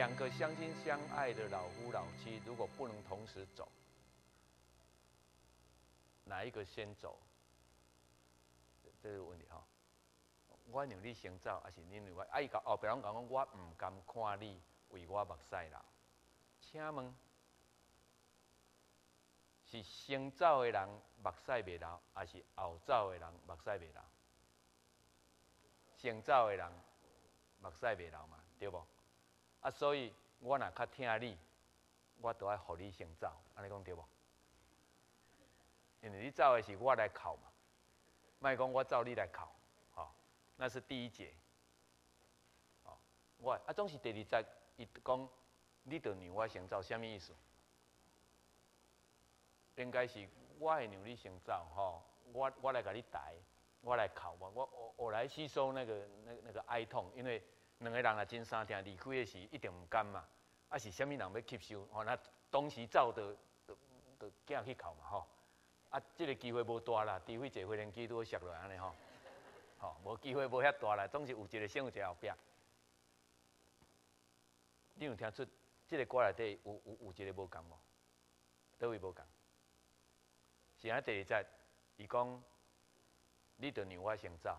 Speaker 1: 两个相亲相爱的老夫老妻，如果不能同时走，哪一个先走？这个问题哈。我让你先走，还是你让我？啊，伊甲后壁人讲，我唔甘看你为我目屎流。请问，是先走的人目屎未流，还是后走的人目屎未流？先走的人目屎未流嘛，对不？啊，所以我若较疼你，我都要互你先走，安尼讲对不？因为你走的是我来哭嘛，莫讲我走你来哭，哦，那是第一节。哦，我总是第二节，伊讲你着让我先走，什么意思？应该是我会让你先走，吼，我来甲你抬，我来哭嘛，我来吸收那个哀痛，因为两个人若真相听，离开的时一定唔甘嘛，啊是啥物人要吸收？吼，那当时走就囝去哭嘛，吼，啊，这个机会无大啦，除非坐飞轮机都会摔落来安尼吼，吼，无机会无遐大啦，总是有一个先有一个后壁。你有听出这个歌内底有一个无共无？倒位无共？是安第二节，伊讲，你着让我先走，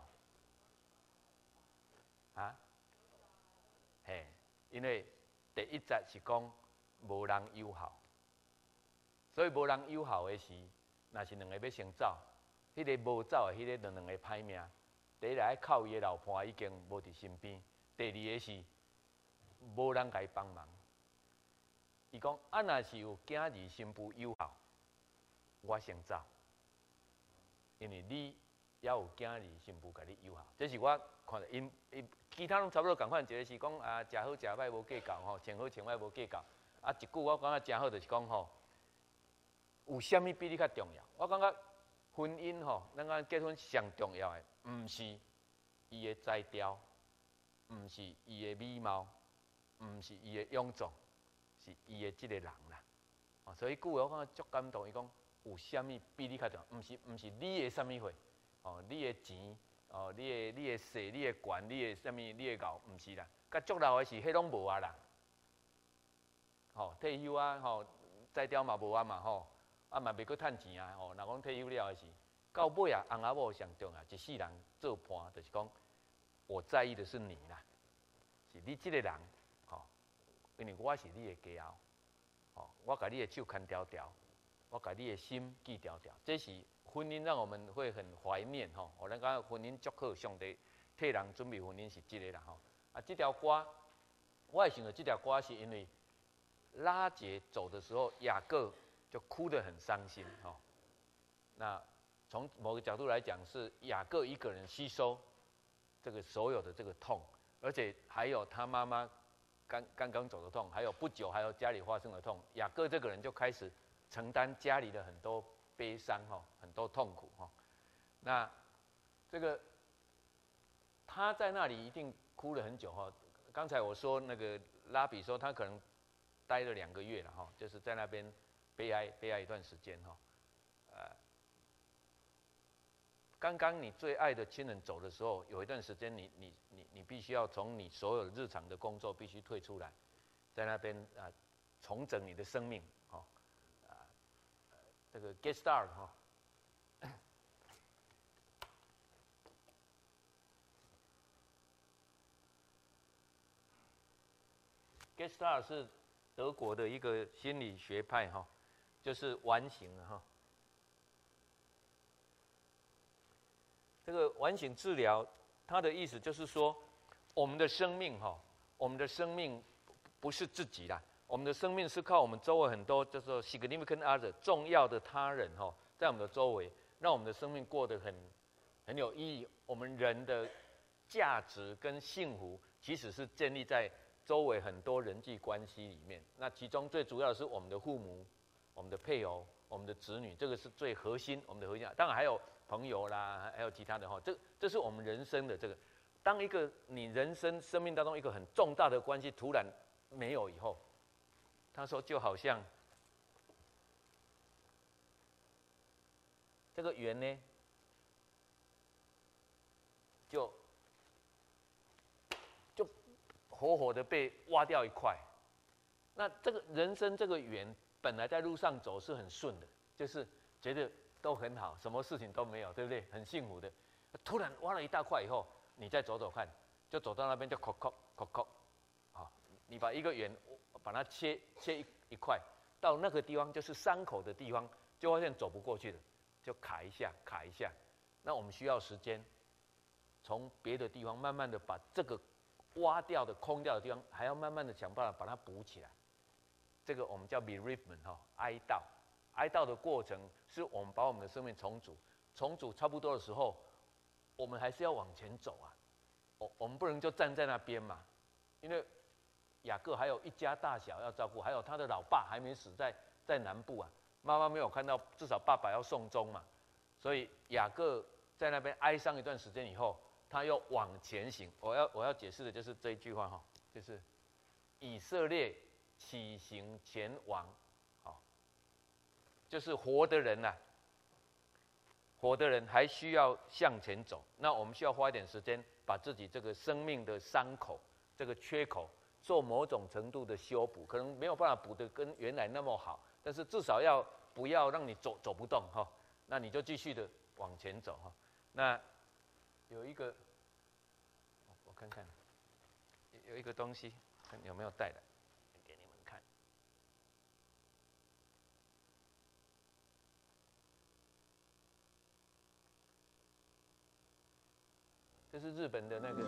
Speaker 1: 啊？嘿，因为第一节是讲无人友好，所以无人友好的时，若是两个要先走，迄个无走的，迄个就两个歹命。第一来靠伊的老婆已经无伫身边，第二个是无人甲伊帮忙。伊讲啊，若是有囝儿新妇友好。我先走，因为你也有囝儿新妇甲你友好，这是我看的。因其他拢差不多共款，一个是讲啊，食好食歹无计较吼，穿好穿歹无计较。啊，一句我感觉真好，就是讲吼，有啥物比你较重要？我感觉婚姻吼，咱讲结婚上重要的，毋是伊的才调，毋是伊的美貌，毋是伊的臃肿，是伊的即个人啦。哦，所以句话我感觉足感动，伊讲。有啥物比你较重要？毋是你的啥物货，哦，你的钱，哦，你的势，你的权，你的啥物，你的牛，毋是啦。甲足老的是，迄拢无啊啦。吼，退休啊，吼，才调嘛无啊嘛，吼，啊嘛袂阁趁钱啊，吼，若讲退休了的是，到尾啊，翁仔某上重要，一世人做伴，就是讲，我在意的是你啦，是你这个人，吼，因为我是你的家后，吼，我甲你的手牵条条。我把你的心记条条，这是婚姻让我们会很怀念吼。我咱讲婚姻足好，上帝替人准备婚姻是这个啦吼。啊，这条歌，我会想到这条歌是因为拉结走的时候，雅各就哭得很伤心吼。那从某个角度来讲，是雅各一个人吸收这个所有的这个痛，而且还有他妈妈刚刚走的痛，还有不久还有家里发生的痛，雅各这个人就开始。承担家里的很多悲伤哈，很多痛苦哈。那这个他在那里一定哭了很久哈。刚才我说那个拉比说他可能待了2个月了哈，就是在那边悲哀一段时间哈。刚刚你最爱的亲人走的时候，有一段时间你必须要从你所有日常的工作必须退出来，在那边重整你的生命。这个 get start 哈 ，get start 是德国的一个心理学派哈，就是完形哈。这个完形治疗，它的意思就是说，我们的生命哈，我们的生命不是自己啦。我们的生命是靠我们周围很多叫做 significant other 重要的他人哈，在我们的周围，让我们的生命过得很有意义。我们人的价值跟幸福，其实是建立在周围很多人际关系里面。那其中最主要的是我们的父母、我们的配偶、我们的子女，这个是最核心，我们的核心。当然还有朋友啦，还有其他的哈。这是我们人生的这个。当一个你人生命当中一个很重大的关系突然没有以后。他说：“就好像这个圆呢，就活活的被挖掉一块， 那这个人生这个缘，本来在路上走是很顺的，就是觉得都很好，什么事情都没有，对不对？很幸福的。突然挖了一大块以后，你再走走看，就走到那边就扣，好，你把一个圆把它切一块，到那个地方就是伤口的地方，就发现走不过去了，就卡一下。那我们需要时间，从别的地方慢慢的把这个挖掉的、空掉的地方，还要慢慢的想办法把它补起来。这个我们叫 bereavement 哀悼。哀悼的过程是我们把我们的生命重组差不多的时候，我们还是要往前走啊。我们不能就站在那边嘛，因为雅各还有一家大小要照顾，还有他的老爸还没死在南部啊，妈妈没有看到，至少爸爸要送终嘛，所以雅各在那边哀伤一段时间以后，他又往前行。我要解释的就是这一句话哈，就是以色列起行前往，就是活的人呐、活的人还需要向前走。那我们需要花一点时间，把自己这个生命的伤口、这个缺口做某种程度的修补，可能没有办法补得跟原来那么好，但是至少不要让你走不动哈。那你就继续的往前走哈。那有一个，我看看，有一个东西，看有没有带来。这是日本的那个。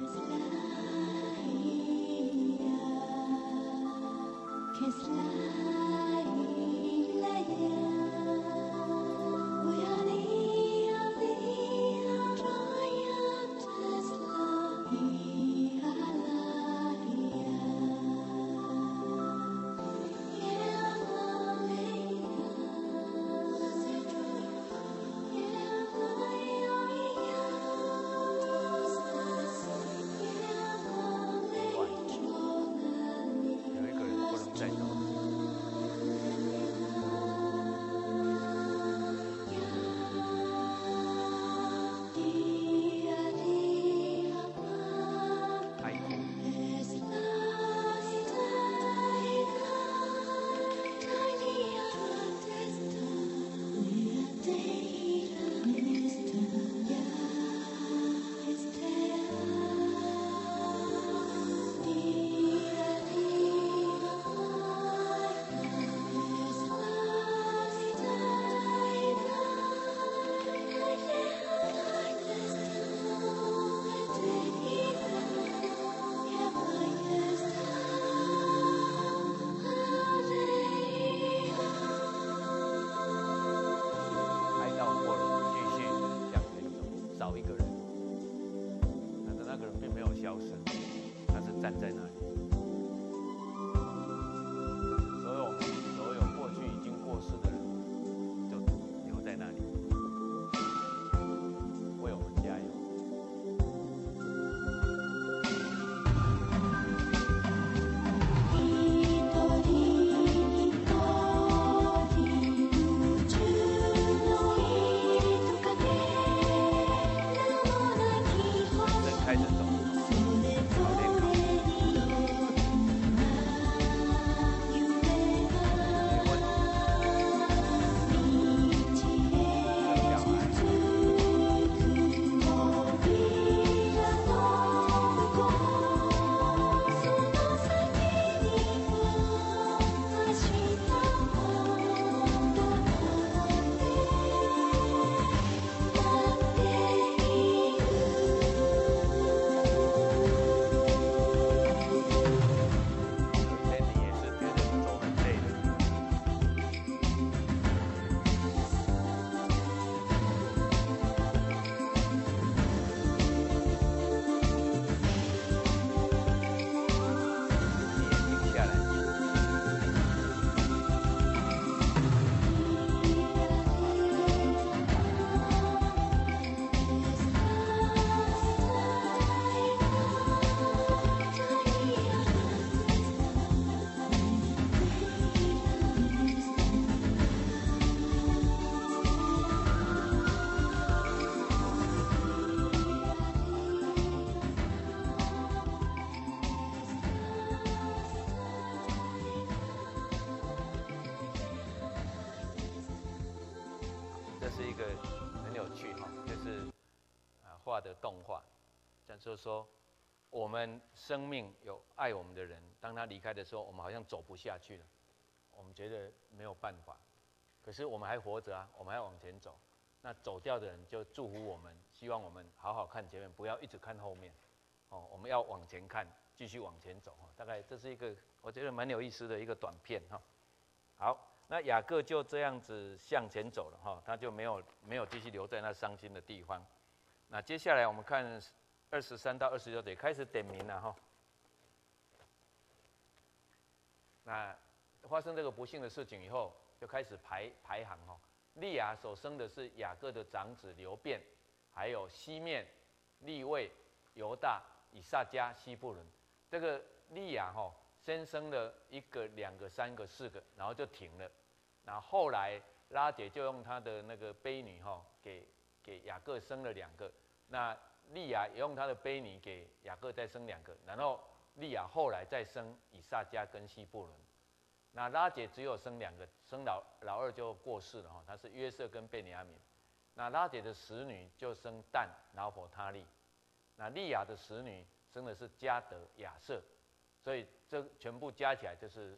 Speaker 1: 是一个很有趣哈，就是画的动画，这样就是说，我们生命有爱我们的人，当他离开的时候，我们好像走不下去了，我们觉得没有办法，可是我们还活着啊，我们还要往前走。那走掉的人就祝福我们，希望我们好好看前面，不要一直看后面，哦，我们要往前看，继续往前走。大概这是一个我觉得蛮有意思的一个短片哈。好，那雅各就这样子向前走了哈，他就没有继续留在那伤心的地方。那接下来我们看23到26节开始点名了哈。那发生这个不幸的事情以后，就开始排行哈。利亚所生的是雅各的长子流便，还有西面、利未、犹大、以萨迦、西布伦。这个利亚哈先生了1个、2个、3个、4个，然后就停了。然后后来拉结就用他的那个婢女哈给雅各生了2个。那利亚也用他的婢女给雅各再生2个，然后利亚后来再生以萨迦跟西布伦。那拉结只有生2个，生老2就过世了哈，他是约瑟跟便雅悯。那拉结的使女就生但、拿弗他利。那利亚的使女生的是迦得、亚瑟，所以这全部加起来就是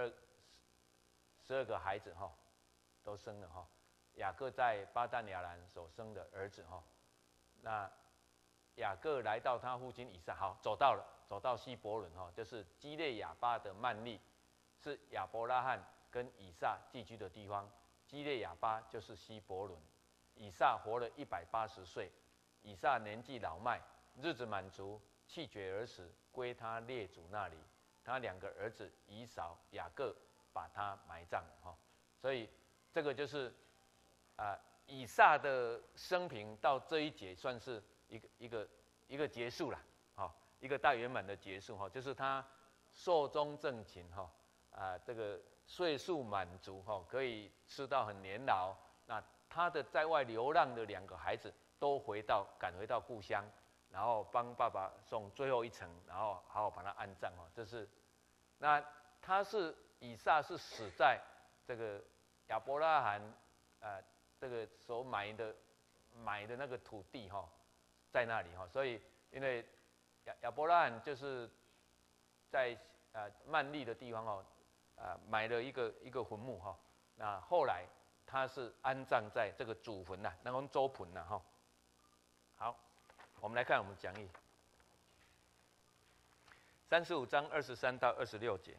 Speaker 1: 12个孩子哈，都生了哈。雅各在巴旦亚兰所生的儿子哈，那雅各来到他父亲以撒，好走到希伯伦哈，就是基列亚巴的幔利。是亚伯拉罕跟以撒寄居的地方，基列亚巴就是希伯伦。以撒活了180岁，以撒年纪老迈，日子满足，气绝而死，归他列祖那里。他2个儿子以扫、雅各把他埋葬哈。所以这个就是以撒的生平到这一节算是一个结束了，哈，一个大圆满的结束哈，就是他寿终正寝哈。这个岁数满足哈，可以吃到很年老。那他的在外流浪的2个孩子都赶回到故乡，然后帮爸爸送最后一程，然后好好把他安葬哈。这是，那以撒是死在这个亚伯拉罕这个所买的那个土地哈，在那里哈。所以因为亚伯拉罕就是在幔利的地方哦。买了一个坟墓哈，那后来他是安葬在这个祖坟呐，那种周盆呐哈。好，我们来看我们讲义35章23到26节。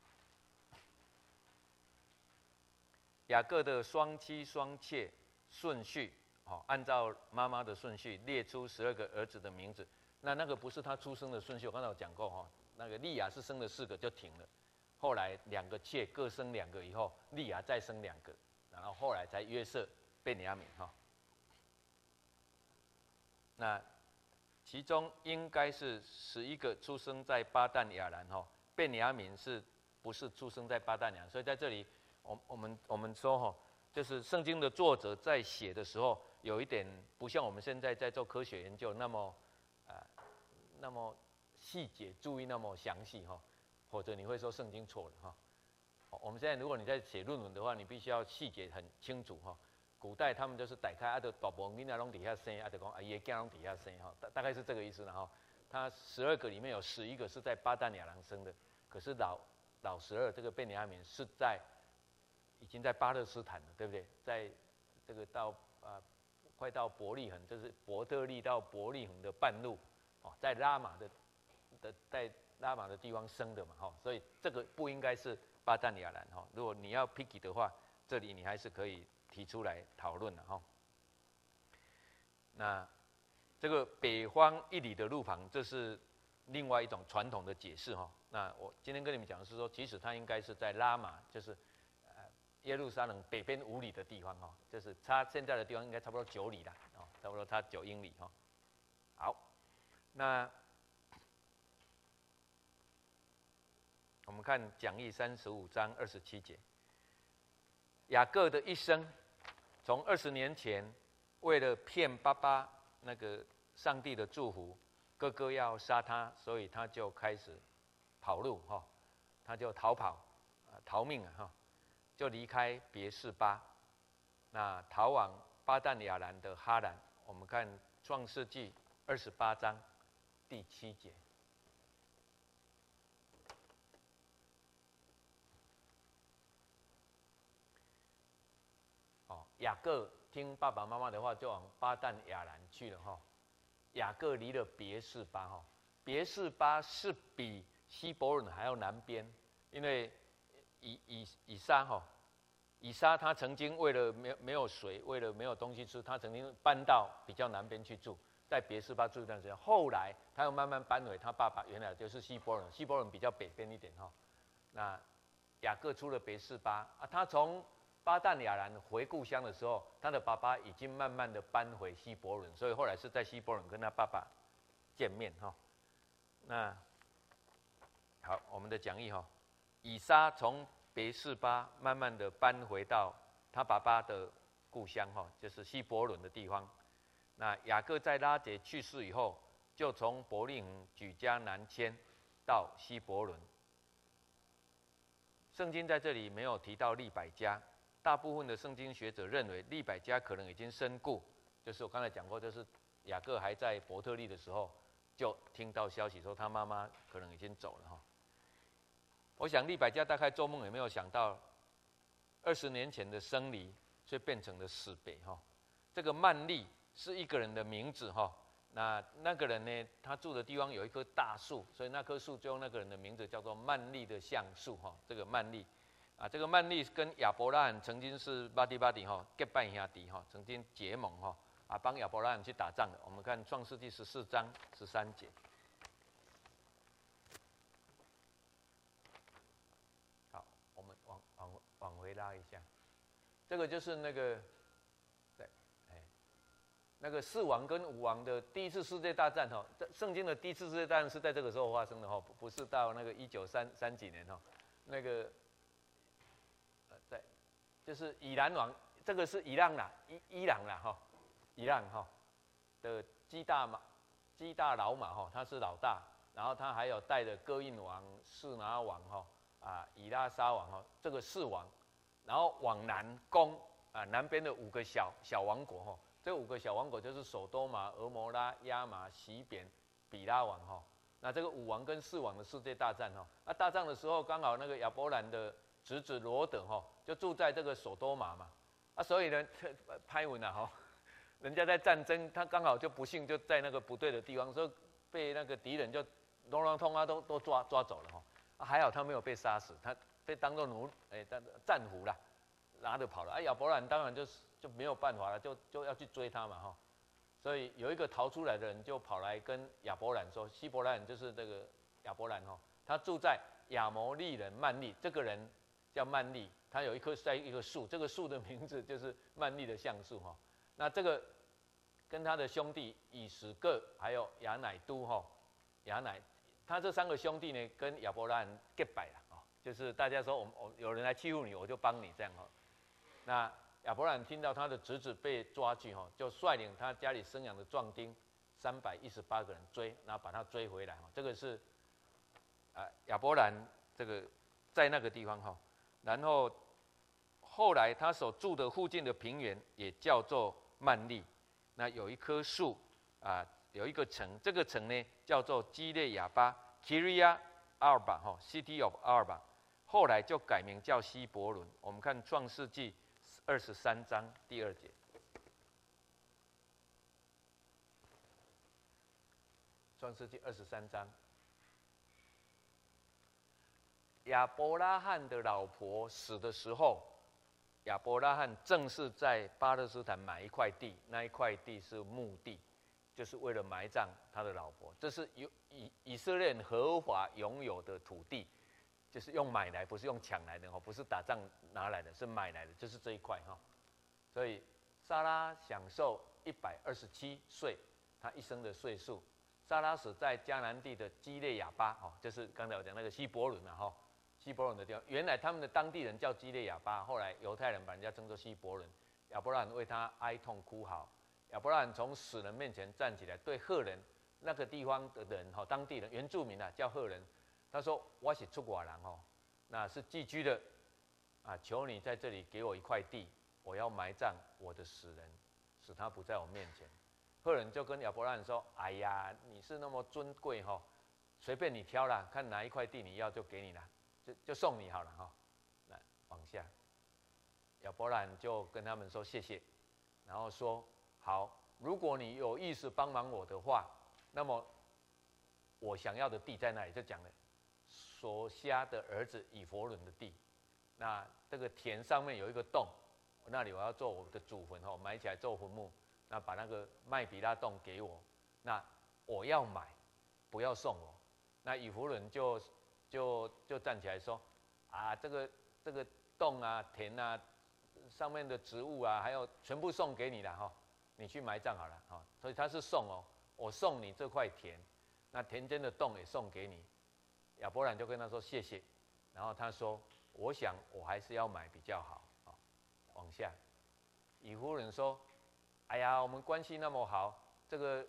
Speaker 1: 雅各的双妻双妾顺序，按照妈妈的顺序列出12个儿子的名字。那个不是他出生的顺序，我刚才有讲过哈。那个利亚是生了4个就停了。后来2个妾各生2个以后，利亚再生2个，然后后来才约瑟、便雅悯哈。那其中应该是11个出生在巴旦亚兰哈，便雅悯是不是出生在巴旦亚兰？所以在这里，我们说哈，就是圣经的作者在写的时候，有一点不像我们现在在做科学研究那么细节，注意那么详细哈。或者你会说圣经错了哈。我们现在如果你在写论文的话，你必须要细节很清楚哈。古代他们就是打开就大部分囡仔拢底下生，就讲伊的囝拢底下生哈，大概是这个意思了哈。他12个里面有11个是在巴旦亚兰生的，可是老12这个便雅悯是已经在巴勒斯坦了，对不对？在这个快到伯利恒，就是伯特利到伯利恒的半路哦，在拉玛的地方生的嘛，哈，所以这个不应该是巴旦亚兰哈。如果你要 picky 的话，这里你还是可以提出来讨论的哈。那这个北方1里的路旁，这是另外一种传统的解释哈。那我今天跟你们讲的是说，其实它应该是在拉玛，就是耶路撒冷北边5里的地方哈，就是它现在的地方应该差不多9里啦，哦，差不多它9英里哈。好，那我们看讲义35章27节，雅各的一生，从20年前为了骗爸爸那个上帝的祝福，哥哥要杀他，所以他就开始跑路哈，他就逃命啊哈，就离开别是巴，那逃往巴旦亚兰的哈兰。我们看创世纪28章第7节。雅各听爸爸妈妈的话，就往巴旦亚兰去了哈。雅各离了别是巴哈，别是巴是比希伯伦还要南边，因为以撒哈，以撒他曾经为了没有水，为了没有东西吃，他曾经搬到比较南边去住，在别是巴住一段时间。后来他又慢慢搬回他爸爸原来就是希伯伦，希伯伦比较北边一点哈。那雅各出了别是巴啊，他从巴旦亚兰回故乡的时候，他的爸爸已经慢慢的搬回希伯伦，所以后来是在希伯伦跟他爸爸见面哈。那好，我们的讲义哈，以撒从别是巴慢慢的搬回到他爸爸的故乡哈，就是希伯伦的地方。那雅各在拉结去世以后，就从伯利恒举家南迁到希伯伦。圣经在这里没有提到利百加。大部分的圣经学者认为利百加可能已经身故，就是我刚才讲过，就是雅各还在伯特利的时候，就听到消息说他妈妈可能已经走了哈。我想利百加大概做梦也没有想到，20年前的生离却变成了死别哈。这个曼利是一个人的名字哈，那个人呢，他住的地方有一棵大树，所以那棵树就用那个人的名字叫做曼利的橡树哈。这个曼利。这个曼利跟亚伯拉罕曾经是巴蒂哈结拜兄弟哈，曾经结盟哈帮亚伯拉罕去打仗的。我们看创世纪14章13节。好，我们往回拉一下，这个就是那个对，那个4王跟5王的第一次世界大战哈。圣经的第一次世界大战是在这个时候发生的哈，不是到那个1933几年哈，那个。就是以兰王，这个是伊朗啦，伊朗啦哈，伊朗哈的基大老马哈，他是老大，然后他还有带着哥印王、士拿王哈以拉沙王哈，这个4王，然后往南攻南边的5个小王国哈，这5个小王国就是首多玛、俄摩拉、亚玛、西扁、比拉王哈。那这个5王跟4王的世界大战哈，大战的时候刚好那个亚伯兰的侄子罗德哈，就住在这个首多玛嘛，所以呢，拍文哈，人家在战争，他刚好就不幸就在那个不对的地方，所以被那个敌人就通都抓走了哈，还好他没有被杀死，他被当作战俘啦，拿着跑了，亚伯兰当然就没有办法了，就要去追他嘛哈，所以有一个逃出来的人就跑来跟亚伯兰说，希伯来人就是这个亚伯兰哈，他住在亚摩利人曼利，这个人。叫曼利，他有一棵树，这个树的名字就是曼利的橡树哈。那这个跟他的兄弟以实各还有亚乃都哈，他这3个兄弟呢跟亚伯拉罕结拜了啊，就是大家说我有人来欺负你，我就帮你这样哈。那亚伯拉罕听到他的侄子被抓去哈，就率领他家里生养的壮丁318个人追，然后把他追回来哈。这个是亚伯兰这个在那个地方哈。然后后来他所住的附近的平原也叫做曼利，那有一棵树有一个城，这个城呢叫做基列亚巴 （Kiryat Arba） 哈 ，City of Arba， 后来就改名叫希伯伦。我们看创世纪23章第2节。创世纪23章。亚伯拉罕的老婆死的时候，亚伯拉罕正是在巴勒斯坦买一块地，那一块地是墓地，就是为了埋葬他的老婆。这是以色列人合法拥有的土地，就是用买来，不是用抢来的不是打仗拿来的，是买来的，就是这一块哈。所以撒拉享受127岁，他一生的岁数。撒拉死在迦南地的基列亚巴就是刚才我讲那个希伯伦哈。希伯伦的地方，原来他们的当地人叫基列亚巴，后来犹太人把人家称作希伯伦。亚伯拉罕为他哀痛哭嚎。亚伯拉罕从死人面前站起来，对赫人那个地方的人当地人原住民叫赫人，他说：“我是出外人那是寄居的求你在这里给我一块地，我要埋葬我的死人使他不在我面前。赫人就跟亚伯拉罕说：“哎呀，你是那么尊贵哈，随便你挑啦，看哪一块地你要就给你了，就送你好了哈。”来往下，亚伯拉罕就跟他们说谢谢，然后说：“好，如果你有意思帮忙我的话，那么我想要的地在那里，就讲了所辖的儿子以弗伦的地。那这个田上面有一个洞，那里我要做我的祖坟哦，埋起来做坟墓。那把那个麦比拉洞给我，那我要买，不要送我。”那以弗伦就站起来说：“啊，这个洞啊、田啊、上面的植物啊，还有全部送给你了哈，你去埋葬好了哈。”所以他是送哦，我送你这块田，那田间的洞也送给你。亚伯兰就跟他说谢谢，然后他说：“我想我还是要买比较好。”往下，以弗伦说：“哎呀，我们关系那么好，这个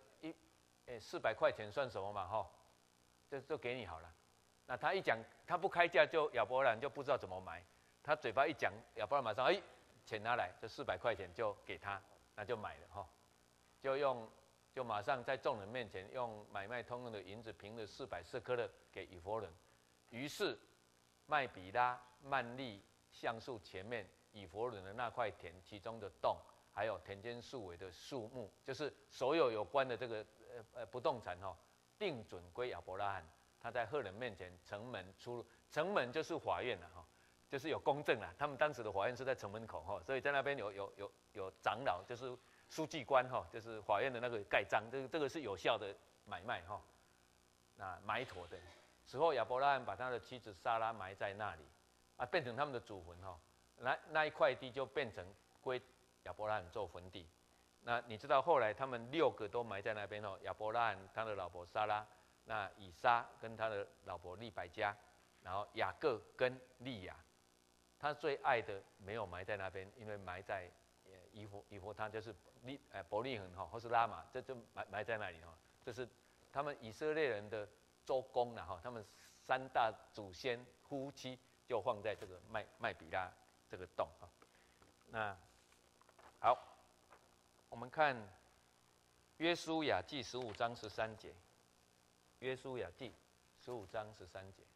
Speaker 1: 400块钱算什么嘛哈？就给你好了。”那他一讲，他不开价，就亚伯兰就不知道怎么买。他嘴巴一讲，亚伯兰马上钱拿来，这400块钱就给他，那就买了哈。就马上在众人面前用买卖通用的银子平了400舍客勒给以弗伦。于是麦比拉、曼利橡树前面以弗伦的那块田，其中的洞，还有田间树围的树木，就是所有有关的这个不动产哈，定准归亚伯拉罕。他在赫人面前城门出入，城门就是法院了哈，就是有公证啦。他们当时的法院是在城门口哈，所以在那边有长老，就是书记官哈，就是法院的那个盖章，这个是有效的买卖哈。那埋妥的时候，亚伯拉罕把他的妻子撒拉埋在那里，啊，变成他们的祖坟哈。那一块地就变成归亚伯拉罕做坟地。那你知道后来他们6个都埋在那边哦，亚伯拉罕他的老婆撒拉。那以撒跟他的老婆利百加，然后雅各跟利亚，他最爱的没有埋在那边，因为埋在以弗他就是伯利恒哈，或是拉玛，这就埋在那里哈。这是他们以色列人的周公了哈，他们3大祖先夫妻就放在这个麦比拉这个洞哈。那好，我们看约书亚记15章13节。约书亚记15章13节，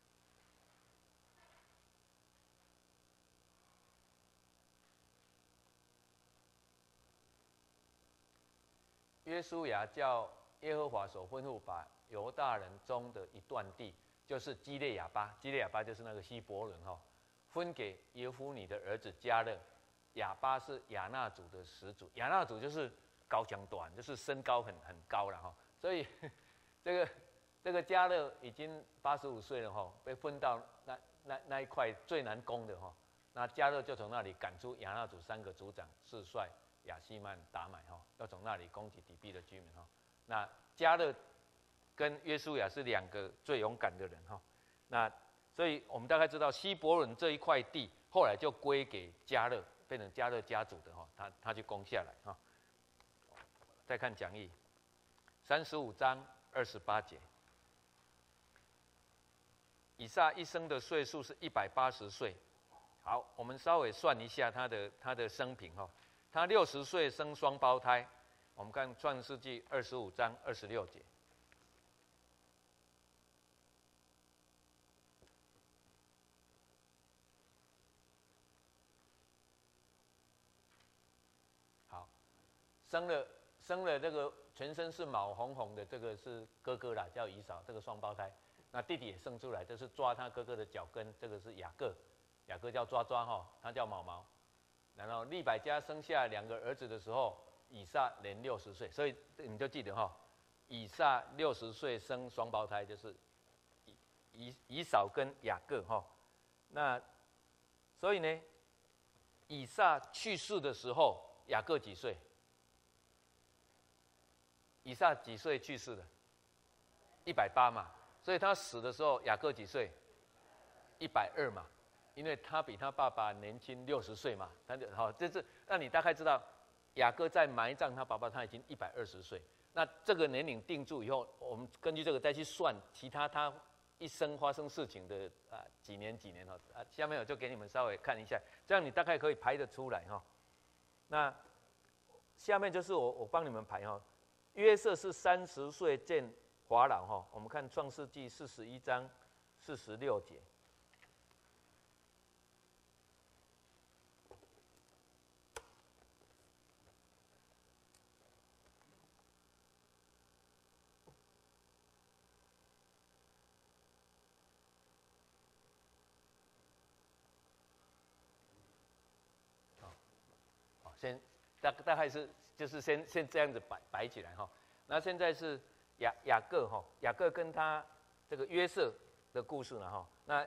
Speaker 1: 约书亚叫耶和华所吩咐把犹大人中的一段地，就是基列亚巴，基列亚巴就是那个希伯伦哈，分给耶夫尼的儿子迦勒。亚巴是亚纳族的始祖，亚纳族就是高墙短，就是身高很高了哈，所以这个迦勒已经85岁了哈，被分到那一块最难攻的哈。那迦勒就从那里赶出亚纳族3个族长士帅亚西曼、达买哈，要从那里攻击底壁的居民哈。那迦勒跟约书亚是2个最勇敢的人哈。那所以我们大概知道希伯伦这一块地后来就归给迦勒，变成迦勒家族的哈，他去攻下来哈。再看讲义35章28节。以撒一生的岁数是180岁。好，我们稍微算一下他的生平哈。他60岁生双胞胎。我们看创世纪25章26节。好，生了这个全身是毛红红的，这个是哥哥啦，叫以扫，这个双胞胎。那弟弟也生出来，这是抓他哥哥的脚跟，这个是雅各，雅各叫抓抓哈，他叫毛毛。然后利百加生下2个儿子的时候，以撒年60岁，所以你就记得哈，以撒60岁生双胞胎，就是以扫跟雅各哈。那所以呢，以撒去世的时候，雅各几岁？以撒几岁去世的？180嘛。所以他死的时候，雅各几岁？120嘛，因为他比他爸爸年轻60岁嘛，他就好，这是让你大概知道，雅各在埋葬他爸爸，他已经120岁。那这个年龄定住以后，我们根据这个再去算其他他一生发生事情的几年哈下面我就给你们稍微看一下，这样你大概可以排得出来哈。那下面就是我帮你们排哈，约瑟是30岁见法老哈。我们看创世纪41章46节。先大概是就是先这样子摆起来哈。那现在是雅各哈，雅各跟他这个约瑟的故事了哈。那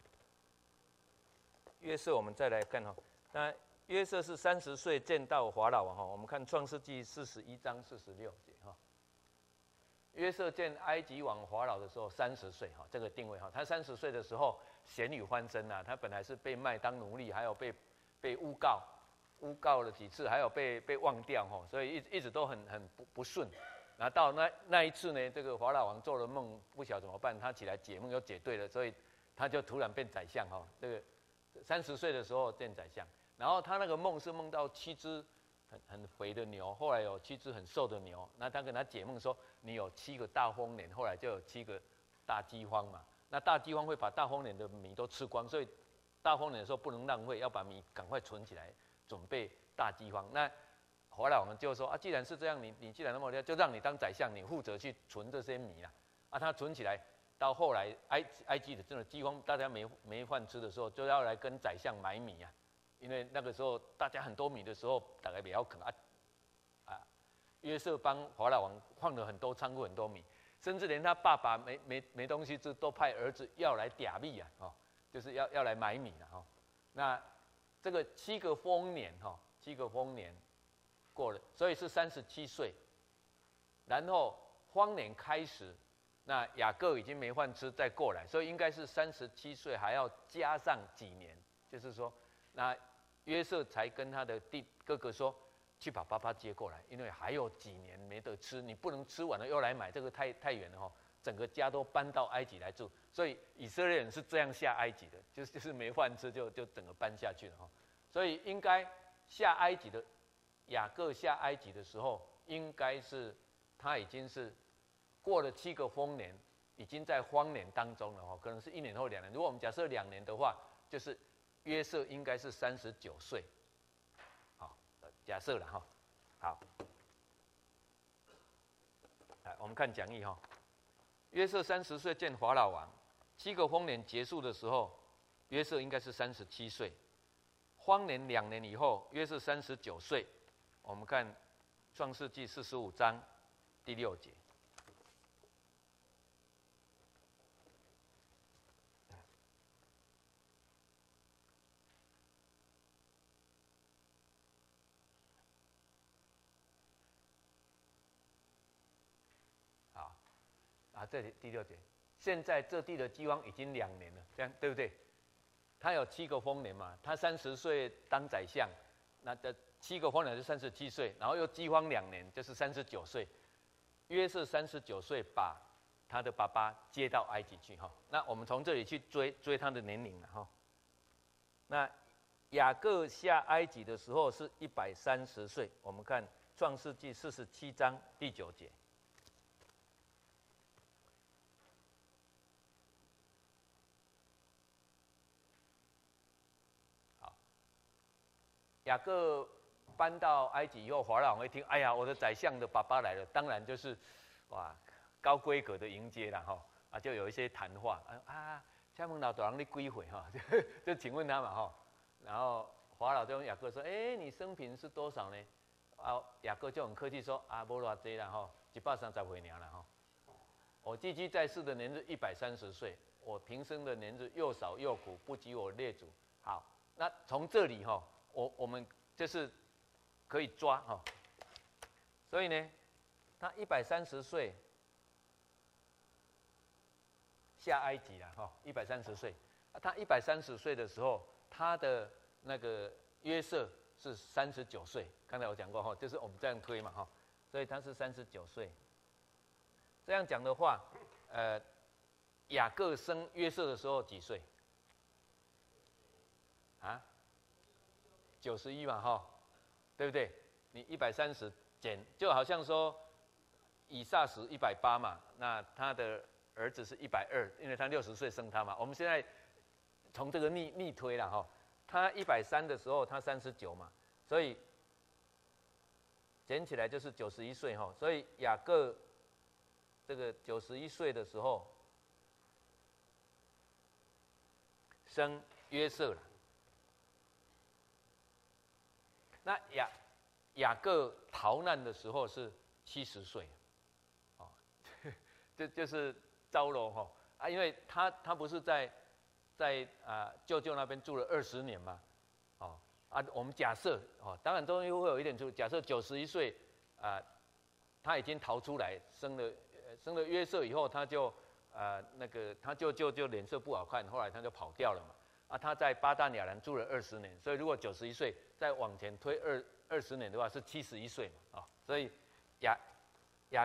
Speaker 1: 约瑟我们再来看哈，那约瑟是30岁见到法老王哈。我们看创世纪41章46节哈。约瑟见埃及王法老的时候30岁哈，这个定位哈，他30岁的时候咸鱼翻身呐，他本来是被卖当奴隶，还有被诬告了几次，还有被忘掉哈，所以一直都很不顺。然后到那一次呢，这个法老王做了梦，不晓得怎么办，他起来解梦又解对了，所以他就突然变宰相哈。这个30岁的时候变宰相，然后他那个梦是梦到7只很肥的牛，后来有7只很瘦的牛，那他跟他解梦说，你有7个大丰年，后来就有7个大饥荒嘛。那大饥荒会把大丰年的米都吃光，所以大丰年的时候不能浪费，要把米赶快存起来。准备大饥荒，那后来我们就说啊，既然是这样，你既然那么厉害，就让你当宰相，你负责去存这些米啦。啊，他存起来，到后来埃及的真的饥荒，大家没饭吃的时候，就要来跟宰相买米啊，因为那个时候大家很多米的时候，大概比较啃啊。约瑟帮法老王放了很多仓库很多米，甚至连他爸爸没东西吃，都派儿子要来嗲米啊，哦，就是要来买米了哈。那这个7个丰年哈，7个丰年过了，所以是37岁。然后荒年开始，那雅各已经没饭吃，再过来，所以应该是37岁，还要加上几年，就是说，那约瑟才跟他的哥哥说，去把爸爸接过来，因为还有几年没得吃，你不能吃完了又来买，这个太远了哈。整个家都搬到埃及来住，所以以色列人是这样下埃及的，就是没饭吃就整个搬下去了哈。所以应该下埃及的雅各下埃及的时候，应该是他已经是过了7个丰年，已经在荒年当中了哈，可能是1年或2年。如果我们假设2年的话，就是约瑟应该是39岁，好，假设了哈。好，来我们看讲义哈。约瑟30岁见法老王，7个丰年结束的时候，约瑟应该是37岁。荒年2年以后，约瑟39岁。我们看创世纪45章第6节。这里第6节，现在这地的饥荒已经2年了，这样对不对？他有7个丰年嘛，他30岁当宰相，那这7个丰年是37岁，然后又饥荒2年，就是39岁。约瑟39岁把他的爸爸接到埃及去哈。那我们从这里去追他的年龄了哈。那雅各下埃及的时候是130岁，我们看创世纪47章第9节。雅各搬到埃及以后，法老王一听，哎呀，我的宰相的爸爸来了，当然就是哇高规格的迎接了哈。啊，就有一些谈话请问老大人你几岁哈？就请问他嘛哈。然后法老就问雅各说，你生平是多少呢？啊，雅各就很客气说，没偌济啦哈，130岁尔哈。我寄居在世的年日130岁，我平生的年日又少又苦，不及我列祖。好，那从这里哈。我们就是可以抓哈，所以呢，他130岁下埃及了哈，130岁。他130岁的时候，他的那个约瑟是39岁。刚才我讲过哈，就是我们这样推嘛哈，所以他是39岁。这样讲的话，雅各生约瑟的时候几岁？啊？91嘛哈，对不对？ 你130减，就好像说以撒死180嘛，那他的儿子是120，因为他60岁生他嘛。我们现在从这个逆推了哈，他130的时候他39嘛，所以减起来就是91岁哈。所以雅各这个91岁的时候生约瑟了。那雅各逃难的时候是70岁，哦，就是招楼哈啊，因为他不是在舅舅那边住了20年嘛，哦啊，我们假设哦，当然中间会有一点出，假设91岁他已经逃出来，生了约瑟以后，他就那个他舅舅就脸色不好看，后来他就跑掉了嘛。啊，他在巴旦亚兰住了20年，所以如果91岁再往前推20年的话，是71岁嘛，啊，所以雅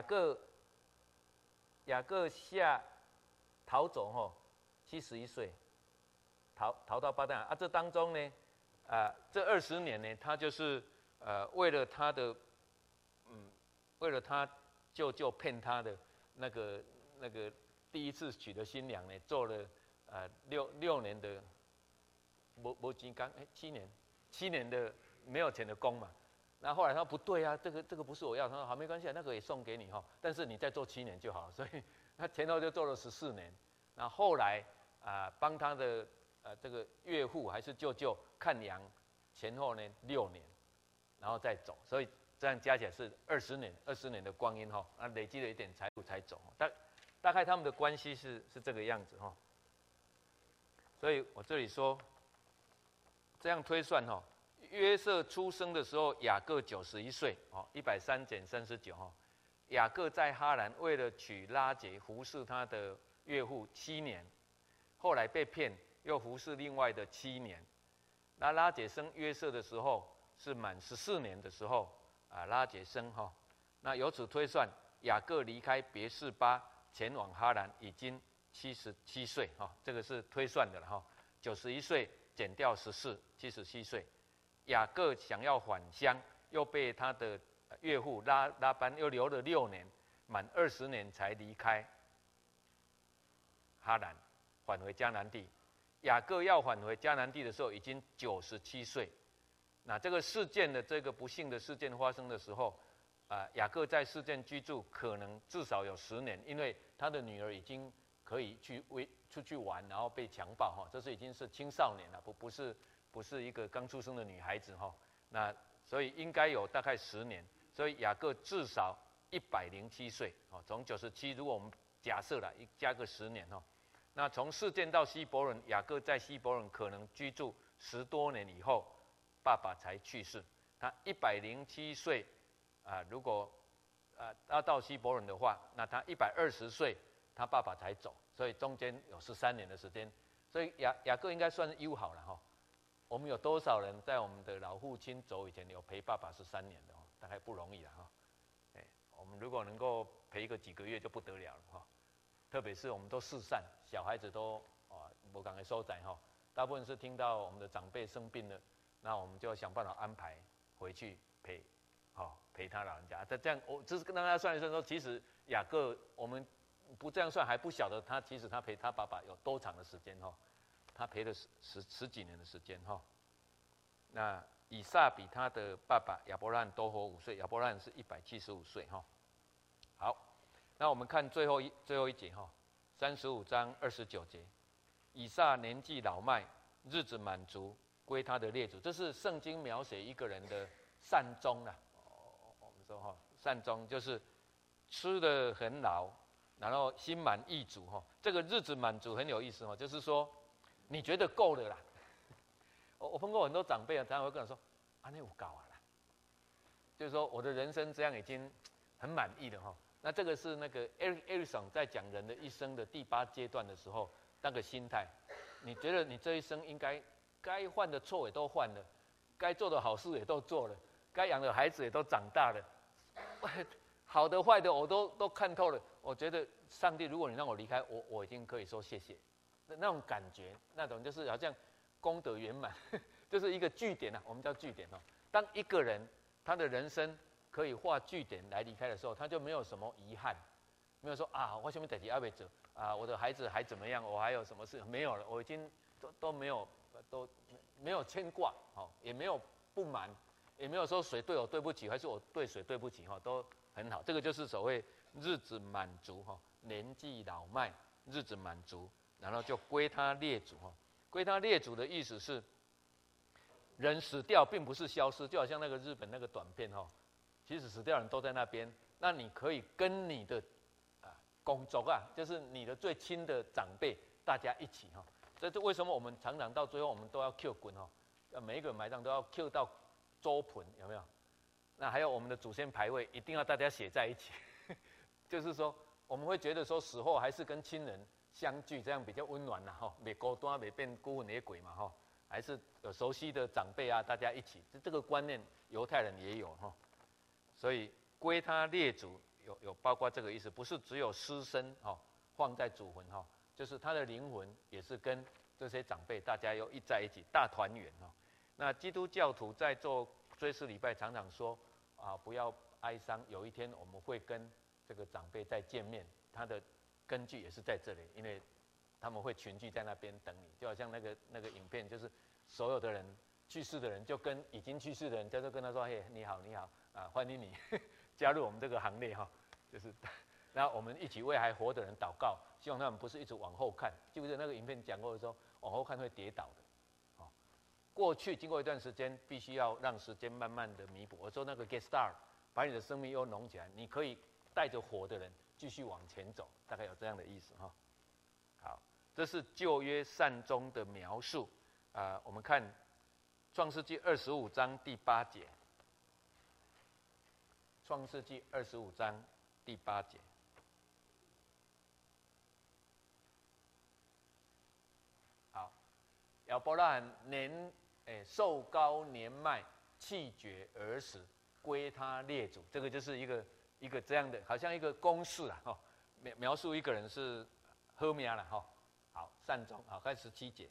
Speaker 1: 各下逃走后，71岁，逃到巴旦啊，这当中呢，这20年呢，他就是为了他的，为了他舅舅骗他的那个第一次娶的新娘呢，做了6年的。没钱干，7年的没有钱的工嘛。那后来他说不对啊，这个不是我要。他说好，没关系，那个也送给你哈，但是你再做7年就好了。所以他前后就做了14年。那后来帮他的这个岳父还是舅舅看羊，前后呢6年，然后再走。所以这样加起来是20年的光阴哈。啊，累积了一点财富才走。大概他们的关系是这个样子哈。所以我这里说。这样推算哈，约瑟出生的时候，雅各91岁哦，130减39哈。雅各在哈兰为了娶拉结，服侍他的岳父7年，后来被骗，又服侍另外的7年。那拉结生约瑟的时候是满14年的时候拉结生哈。那由此推算，雅各离开别是巴前往哈兰已经77岁哈，这个是推算的了哈。91岁。减掉14，77岁。雅各想要返乡，又被他的岳父拉班又留了6年，满20年才离开哈兰，返回迦南地。雅各要返回迦南地的时候，已经97岁。那这个事件的这个不幸的事件发生的时候，雅各在世件居住可能至少有10年，因为他的女儿已经可以出去玩，然后被强暴哈，这是已经是青少年了，不是一个刚出生的女孩子哈。那所以应该有大概10年，所以雅各至少107岁哦。从97，如果我们假设了加个10年哈，那从事件到希伯伦，雅各在希伯伦可能居住10多年以后，爸爸才去世。他107岁如果要到希伯伦的话，那他120岁。他爸爸才走，所以中间有13年的时间，所以雅各应该算是优好了哈。我们有多少人在我们的老父亲走以前有陪爸爸13年的哦？大概不容易了哈。我们如果能够陪个几个月就不得了了哈。特别是我们都四散，小孩子都不敢收窄哈。大部分是听到我们的长辈生病了，那我们就要想办法安排回去陪他老人家。这样我只是跟大家算一算说，其实雅各我们。不这样算还不晓得他其实他陪他爸爸有多长的时间哈，他陪了十几年的时间哈。那以撒比他的爸爸亚伯拉罕多活5岁，亚伯拉罕是175岁哈。好，那我们看最后一节哈，35章29节，以撒年纪老迈，日子满足，归他的列祖。这是圣经描写一个人的善终啦。我们说哈，善终就是吃得很老。然后心满意足哈，这个日子满足很有意思哈，就是说你觉得够了啦。我碰过很多长辈常常会跟我说，那有够啊啦，就是说我的人生这样已经很满意了哈。那这个是那个艾瑞森在讲人的一生的第8阶段的时候那个心态，你觉得你这一生应该犯的错也都犯了，该做的好事也都做了，该养的孩子也都长大了。好的坏的我都看透了，我觉得上帝，如果你让我离开，我已经可以说谢谢，那种感觉，那种就是好像功德圆满，就是一个据点啊，我们叫据点哦。当一个人他的人生可以画句点来离开的时候，他就没有什么遗憾，没有说啊，我什么代志还没做啊，我的孩子还怎么样，我还有什么事没有了，我已经都没有，都没有牵挂，哦，也没有不满，也没有说谁对我对不起，还是我对谁对不起，哈，都很好。这个就是所谓日子满足，哈，年纪老迈，日子满足，然后就归他列祖，哈，归他列祖的意思是。人死掉并不是消失，就好像那个日本那个短片哈，其实死掉的人都在那边。那你可以跟你的公族啊，就是你的最亲的长辈，大家一起哈。这是为什么我们常常到最后我们都要 Q 滚哈，每一个人埋葬都要 Q 到周盆，有没有？那还有我们的祖先牌位一定要大家写在一起，就是说我们会觉得说死后还是跟亲人相聚，这样比较温暖呐哈，别孤单，别变孤魂野鬼嘛哈。还是有熟悉的长辈啊，大家一起，这个观念犹太人也有哈，所以归他列祖有包括这个意思，不是只有尸身哈放在祖坟哈，就是他的灵魂也是跟这些长辈大家又在一起大团圆哈。那基督教徒在做追思礼拜，常常说啊不要哀伤，有一天我们会跟这个长辈再见面，他的根据也是在这里，因为他们会群聚在那边等你，就好像那个影片，就是所有的人去世的人就跟已经去世的人，就跟他说：“嘿，你好，你好啊，欢迎你加入我们这个行列哈。”就是，然后我们一起为还活的人祷告，希望他们不是一直往后看。记不记得那个影片讲过的时候，往后看会跌倒的。哦，过去经过一段时间，必须要让时间慢慢的弥补。我说那个 get start， 把你的生命又浓起来，你可以带着活的人继续往前走，大概有这样的意思哈。好。这是旧约善终的描述我们看创世纪25章第8节。创世纪25章第8节。好，亚伯拉罕寿高年迈，气绝而死，归他列祖。这个就是一个这样的，好像一个公式啊，哈，描述一个人是好命了哈。好，善终。好，看17节。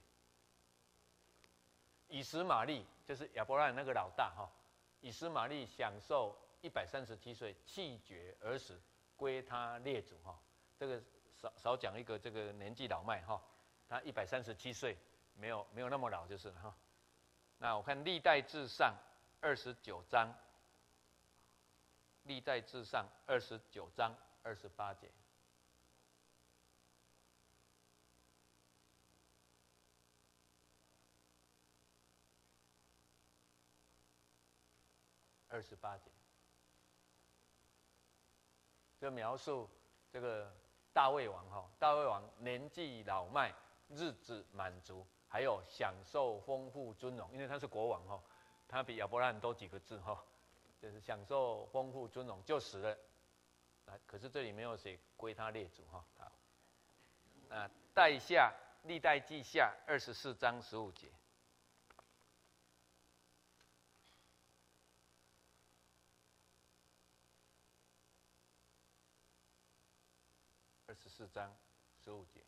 Speaker 1: 以实玛利就是亚伯拉罕那个老大哈，以实玛利享受137岁，气绝而死，归他列祖哈。这个少讲一个，这个年纪老迈哈，他137岁，没有那么老就是了哈。那我看历代志上29章，历代志上29章28节。28节，就描述这个大卫王哈，大卫王年纪老迈，日子满足，还有享受丰富尊荣，因为他是国王哈，他比亚伯拉罕多几个字哈，就是享受丰富尊荣就死了，可是这里没有写归他列祖哈。好，代下历代记下24章15节。24章15节，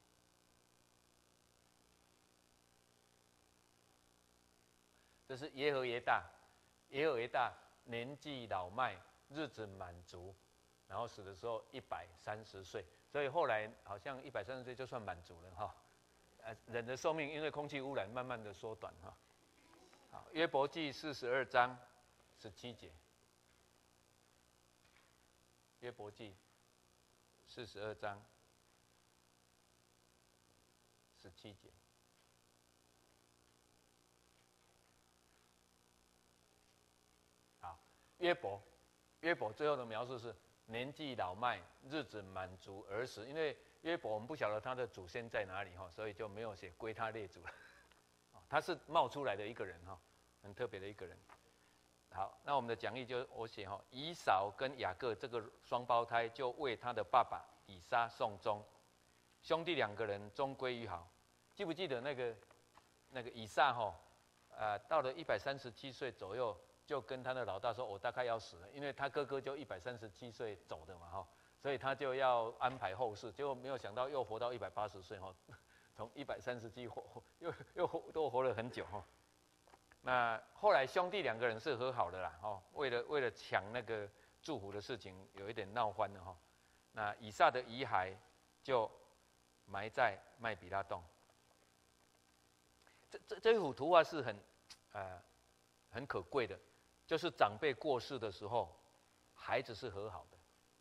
Speaker 1: 这是耶和耶大，耶和耶大年纪老迈，日子满足，然后死的时候130岁，所以后来好像130岁就算满足了哈。人的寿命因为空气污染慢慢的缩短哈。好，约伯记42章17节，约伯记42章17节。好，约伯最后的描述是年纪老迈，日子满足而死。因为约伯我们不晓得他的祖先在哪里哈，所以就没有写归他列祖了。他是冒出来的一个人哈，很特别的一个人。好，那我们的讲义就我写哈，以扫跟雅各这个双胞胎就为他的爸爸以撒送终，兄弟2个人终归于好。记不记得那个以撒哈，到了137岁左右，就跟他的老大说：“我大概要死了，因为他哥哥就137岁走的嘛哈，所以他就要安排后事。”结果没有想到又活到180岁哈，从137又多活了很久哈。 那后来兄弟2个人是和好的啦，哦，为了抢那个祝福的事情，有一点闹翻了哈。那以撒的遗骸就埋在麦比拉洞。这一幅图画是很可贵的，就是长辈过世的时候，孩子是和好的。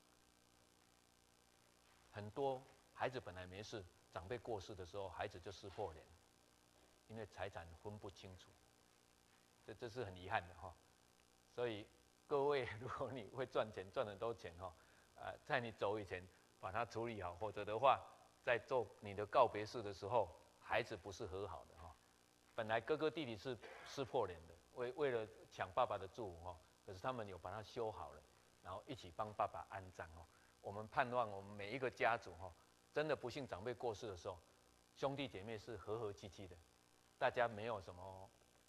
Speaker 1: 很多孩子本来没事，长辈过世的时候，孩子就撕破脸，因为财产分不清楚。这是很遗憾的哈。所以各位，如果你会赚钱，赚很多钱哈，在你走以前把它处理好，否则的话，在做你的告别式的时候，孩子不是和好的哈。本来哥哥弟弟是撕破脸的，为了抢爸爸的祝福哈，可是他们有把它修好了，然后一起帮爸爸安葬哦。我们盼望我们每一个家族哈，真的不幸长辈过世的时候，兄弟姐妹是和和气气的，大家没有什么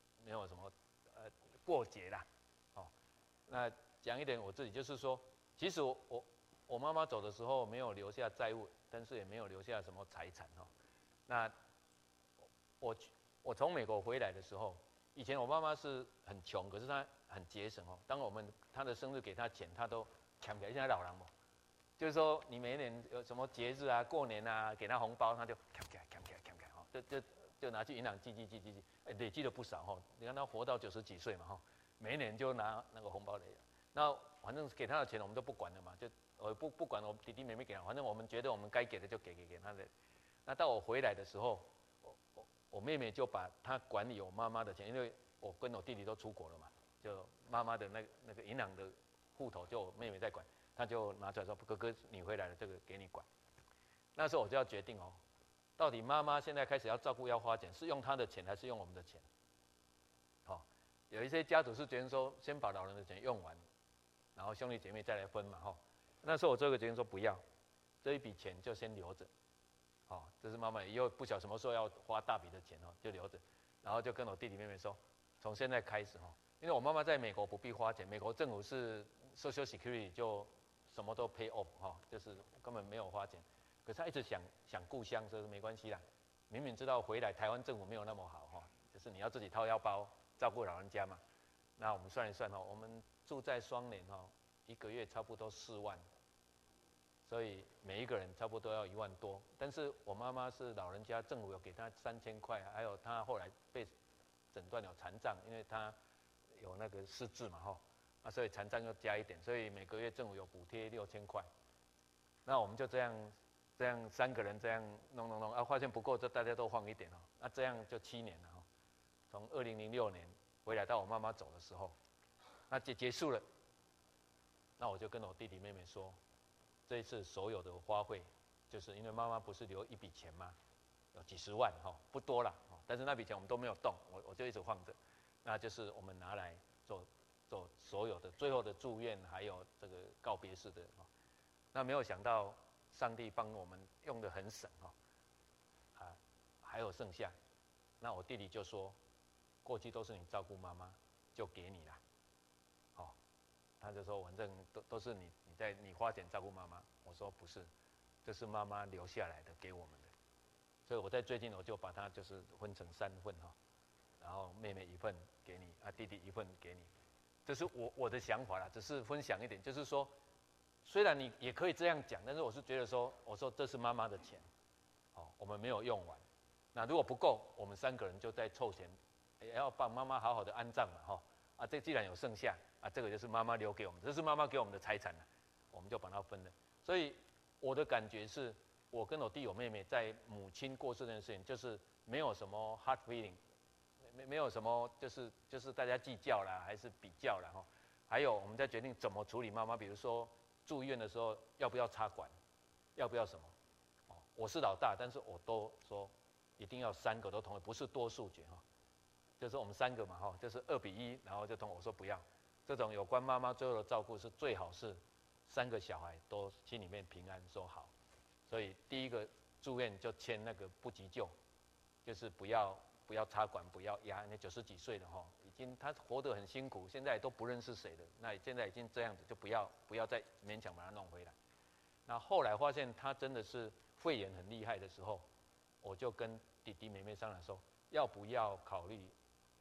Speaker 1: 过节啦，哦。那讲一点我自己，就是说，其实我妈妈走的时候没有留下债务，但是也没有留下什么财产哈。那我从美国回来的时候，以前我妈妈是很穷，可是她很节省哦。当她的生日给她钱，她都抢起来。现在老人嘛，就是说你每一年有什么节日啊、过年啊，给她红包，她就抢起来哦，就拿去银行记，累积了不少哈。你看她活到90几岁嘛哈，每一年就拿那个红包来。那反正给她的钱我们都不管了嘛，就不管我弟弟妹妹给她，反正我们觉得我们该给的就给她的。那到我回来的时候，我妹妹就把她管理我妈妈的钱，因为我跟我弟弟都出国了嘛，就妈妈的那个银行的户头就我妹妹在管，她就拿出来说：“哥哥，你回来了，这个给你管。”那时候我就要决定哦，到底妈妈现在开始要照顾要花钱，是用她的钱还是用我们的钱？好，有一些家族是决定说先把老人的钱用完，然后兄弟姐妹再来分嘛哈。那时候我做个决定说不要，这一笔钱就先留着。哦，这是妈妈以后不晓得什么时候要花大笔的钱哦，就留着，然后就跟我弟弟妹妹说，从现在开始哈，因为我妈妈在美国不必花钱，美国政府是 Social Security 就什么都 pay off 哈，就是根本没有花钱，可是她一直想故乡，所以没关系啦，明明知道回来台湾政府没有那么好哈，就是你要自己掏腰包照顾老人家嘛，那我们算一算哈，我们住在双连哈，1个月差不多4万。所以每一个人差不多要1万多，但是我妈妈是老人家，政府有给她3000块，还有她后来被诊断有残障，因为她有那个失智嘛哈，所以残障又加一点，所以每个月政府有补贴6000块。那我们就这样3个人这样弄啊，发现不够，就大家都放一点哦，那这样就7年了哈，从2006年回来到我妈妈走的时候，那结束了，那我就跟我弟弟妹妹说。这一次所有的花费，就是因为妈妈不是留一笔钱吗？有几十万哈，不多啦，但是那笔钱我们都没有动，我就一直放着，那就是我们拿来做所有的最后的住院，还有这个告别式的哈。那没有想到上帝帮我们用得很省哈，还有剩下，那我弟弟就说，过去都是你照顾妈妈，就给你啦，他就说反正都是你花钱照顾妈妈，我说不是，这是妈妈留下来的给我们的，所以我在最近我就把它就是分成3份哈，然后妹妹1份给你，弟弟1份给你，这是我的想法啦，只是分享一点，就是说，虽然你也可以这样讲，但是我是觉得说，我说这是妈妈的钱，我们没有用完，那如果不够，我们3个人就在凑钱，也要帮妈妈好好的安葬嘛哈，这既然有剩下。这个就是妈妈留给我们，这是妈妈给我们的财产我们就把它分了。所以我的感觉是，我跟我弟我妹妹在母亲过世这件事情，就是没有什么 hard feeling， 没有什么就是大家计较啦，还是比较啦还有我们在决定怎么处理妈妈，比如说住院的时候要不要插管，要不要什么我是老大，但是我都说一定要3个都同意，不是多数决就是我们3个嘛就是2比1，然后就同我说不要。这种有关妈妈最后的照顾是最好是3个小孩都心里面平安说好，所以第一个住院就签那个不急救，就是不要插管，不要压，那90几岁了已经他活得很辛苦，现在也都不认识谁了，那现在已经这样子，就不要再勉强把他弄回来。那后来发现他真的是肺炎很厉害的时候，我就跟弟弟妹妹商量说，要不要考虑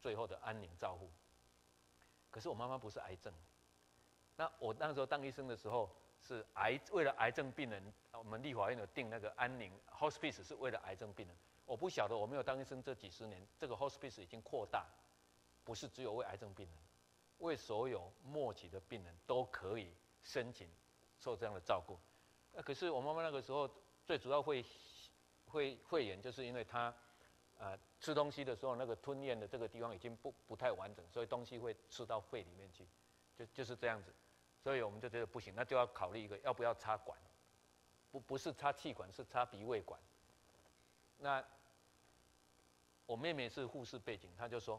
Speaker 1: 最后的安宁照护。可是我妈妈不是癌症，那我那时候当医生的时候是为了癌症病人，我们立法院有定那个安宁 hospice 是为了癌症病人。我不晓得，我没有当医生这几十年，这个 hospice 已经扩大，不是只有为癌症病人，为所有末期的病人都可以申请受这样的照顾。可是我妈妈那个时候最主要会肺炎，就是因为她吃东西的时候那个吞咽的这个地方已经不太完整，所以东西会吃到肺里面去，就是这样子。所以我们就觉得不行，那就要考虑一个要不要插管，不是插气管，是插鼻胃管。那我妹妹是护士背景，她就说，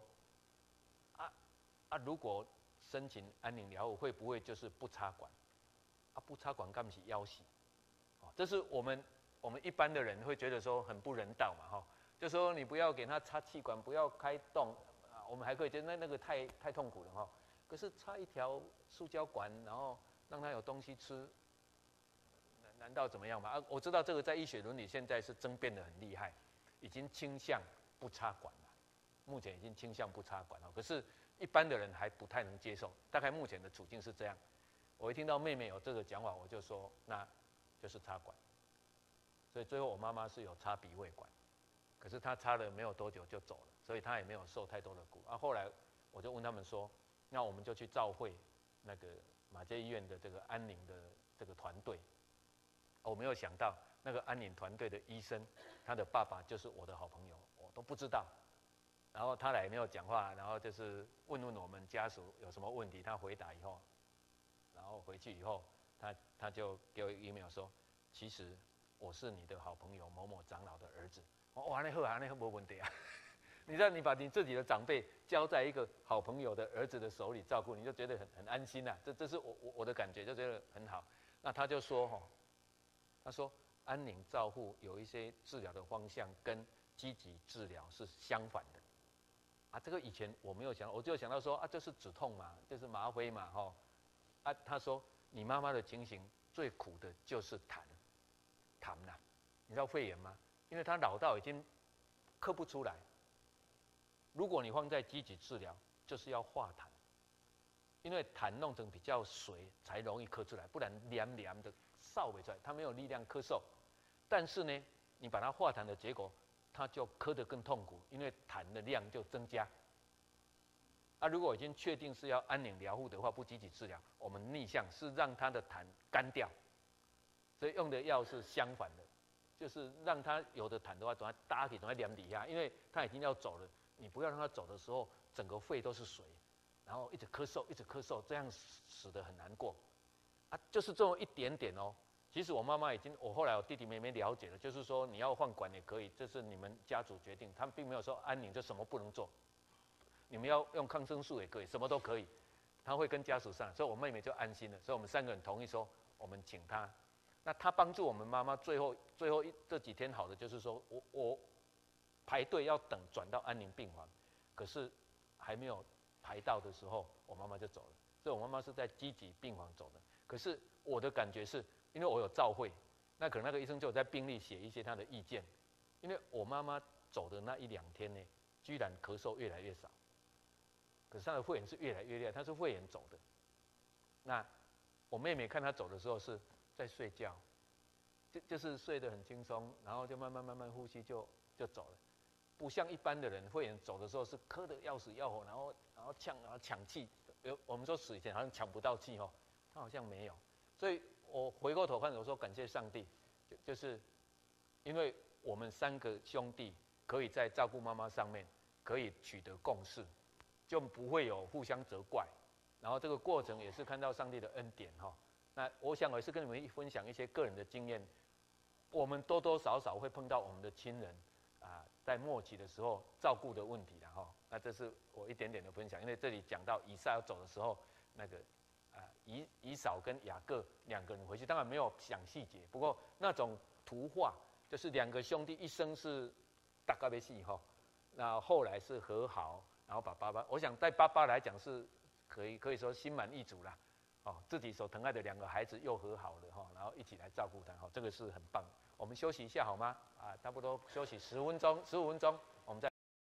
Speaker 1: 如果申请安宁疗护，会不会就是不插管？不插管干不起要死？这是我们一般的人会觉得说很不人道嘛，哈，就说你不要给他插气管，不要开洞，我们还可以觉得那个太痛苦了哈。可是插一条塑胶管，然后让他有东西吃，难道怎么样吗？我知道这个在医学伦理现在是争辩的很厉害，已经倾向不插管了，目前已经倾向不插管了。可是，一般的人还不太能接受，大概目前的处境是这样。我一听到妹妹有这个讲法，我就说那就是插管。所以最后我妈妈是有插鼻胃管，可是她插了没有多久就走了，所以她也没有受太多的苦。后来我就问他们说，那我们就去召会那个马偕医院的这个安宁的这个团队。我没有想到那个安宁团队的医生，他的爸爸就是我的好朋友，我都不知道。然后他来也没有讲话，然后就是问我们家属有什么问题，他回答以后，然后回去以后，他就给我 email 说，其实我是你的好朋友某某长老的儿子。哇，那好啊，那没问题啊。你知道，你把你自己的长辈交在一个好朋友的儿子的手里照顾，你就觉得很安心啊。这是我的感觉，就觉得很好。那他就说他说安宁照护有一些治疗的方向跟积极治疗是相反的。这个以前我没有想到，我就想到说就是止痛嘛，就是吗啡嘛，他说你妈妈的情形最苦的就是痰呐，你知道肺炎吗？因为他老到已经咳不出来。如果你放在积极治疗，就是要化痰，因为痰弄成比较水才容易咳出来，不然凉凉的扫不出来，它没有力量咳嗽。但是呢，你把它化痰的结果，它就咳得更痛苦，因为痰的量就增加。如果已经确定是要安宁疗护的话，不积极治疗，我们逆向是让它的痰干掉，所以用的药是相反的，就是让它有的痰的话，总要搭起，总要凉底下，因为它已经要走了，你不要让它走的时候，整个肺都是水，然后一直咳嗽，一直咳嗽，这样死得很难过。就是这么一点点哦。其实我妈妈我后来我弟弟妹妹了解了，就是说你要换管也可以，这是你们家族决定，他们并没有说安宁就什么不能做，你们要用抗生素也可以，什么都可以，他会跟家属商量，所以我妹妹就安心了，所以我们3个人同意说我们请他。那他帮助我们妈妈最后这几天好的就是说我排队要等转到安宁病房，可是还没有排到的时候，我妈妈就走了，所以我妈妈是在积极病房走的。可是我的感觉是，因为我有照会，那可能那个医生就有在病历写一些他的意见，因为我妈妈走的那1、2天呢，居然咳嗽越来越少，可是她的肺炎是越来越厉害，她是肺炎走的。那我妹妹看她走的时候是在睡觉，就是睡得很轻松，然后就慢慢呼吸就走了，不像一般的人肺炎走的时候是咳得要死要活，然后抢气，我们说死以前好像抢不到气哦，他好像没有，所以我回过头看，我说感谢上帝，就是因为我们3个兄弟可以在照顾妈妈上面可以取得共识，就不会有互相责怪，然后这个过程也是看到上帝的恩典哈。那我想我也是跟你们分享一些个人的经验，我们多多少少会碰到我们的亲人在末期的时候照顾的问题哈。那这是我一点点的分享，因为这里讲到以撒要走的时候，那个以扫跟雅各2个人回去，当然没有讲细节，不过那种图画就是2个兄弟一生是大概被戏哈，那后来是和好，然后把爸爸，我想在爸爸来讲是可以说心满意足啦，自己所疼爱的2个孩子又和好了哈，然后一起来照顾他哈，这个是很棒。我们休息一下好吗？差不多休息10分钟，15分钟。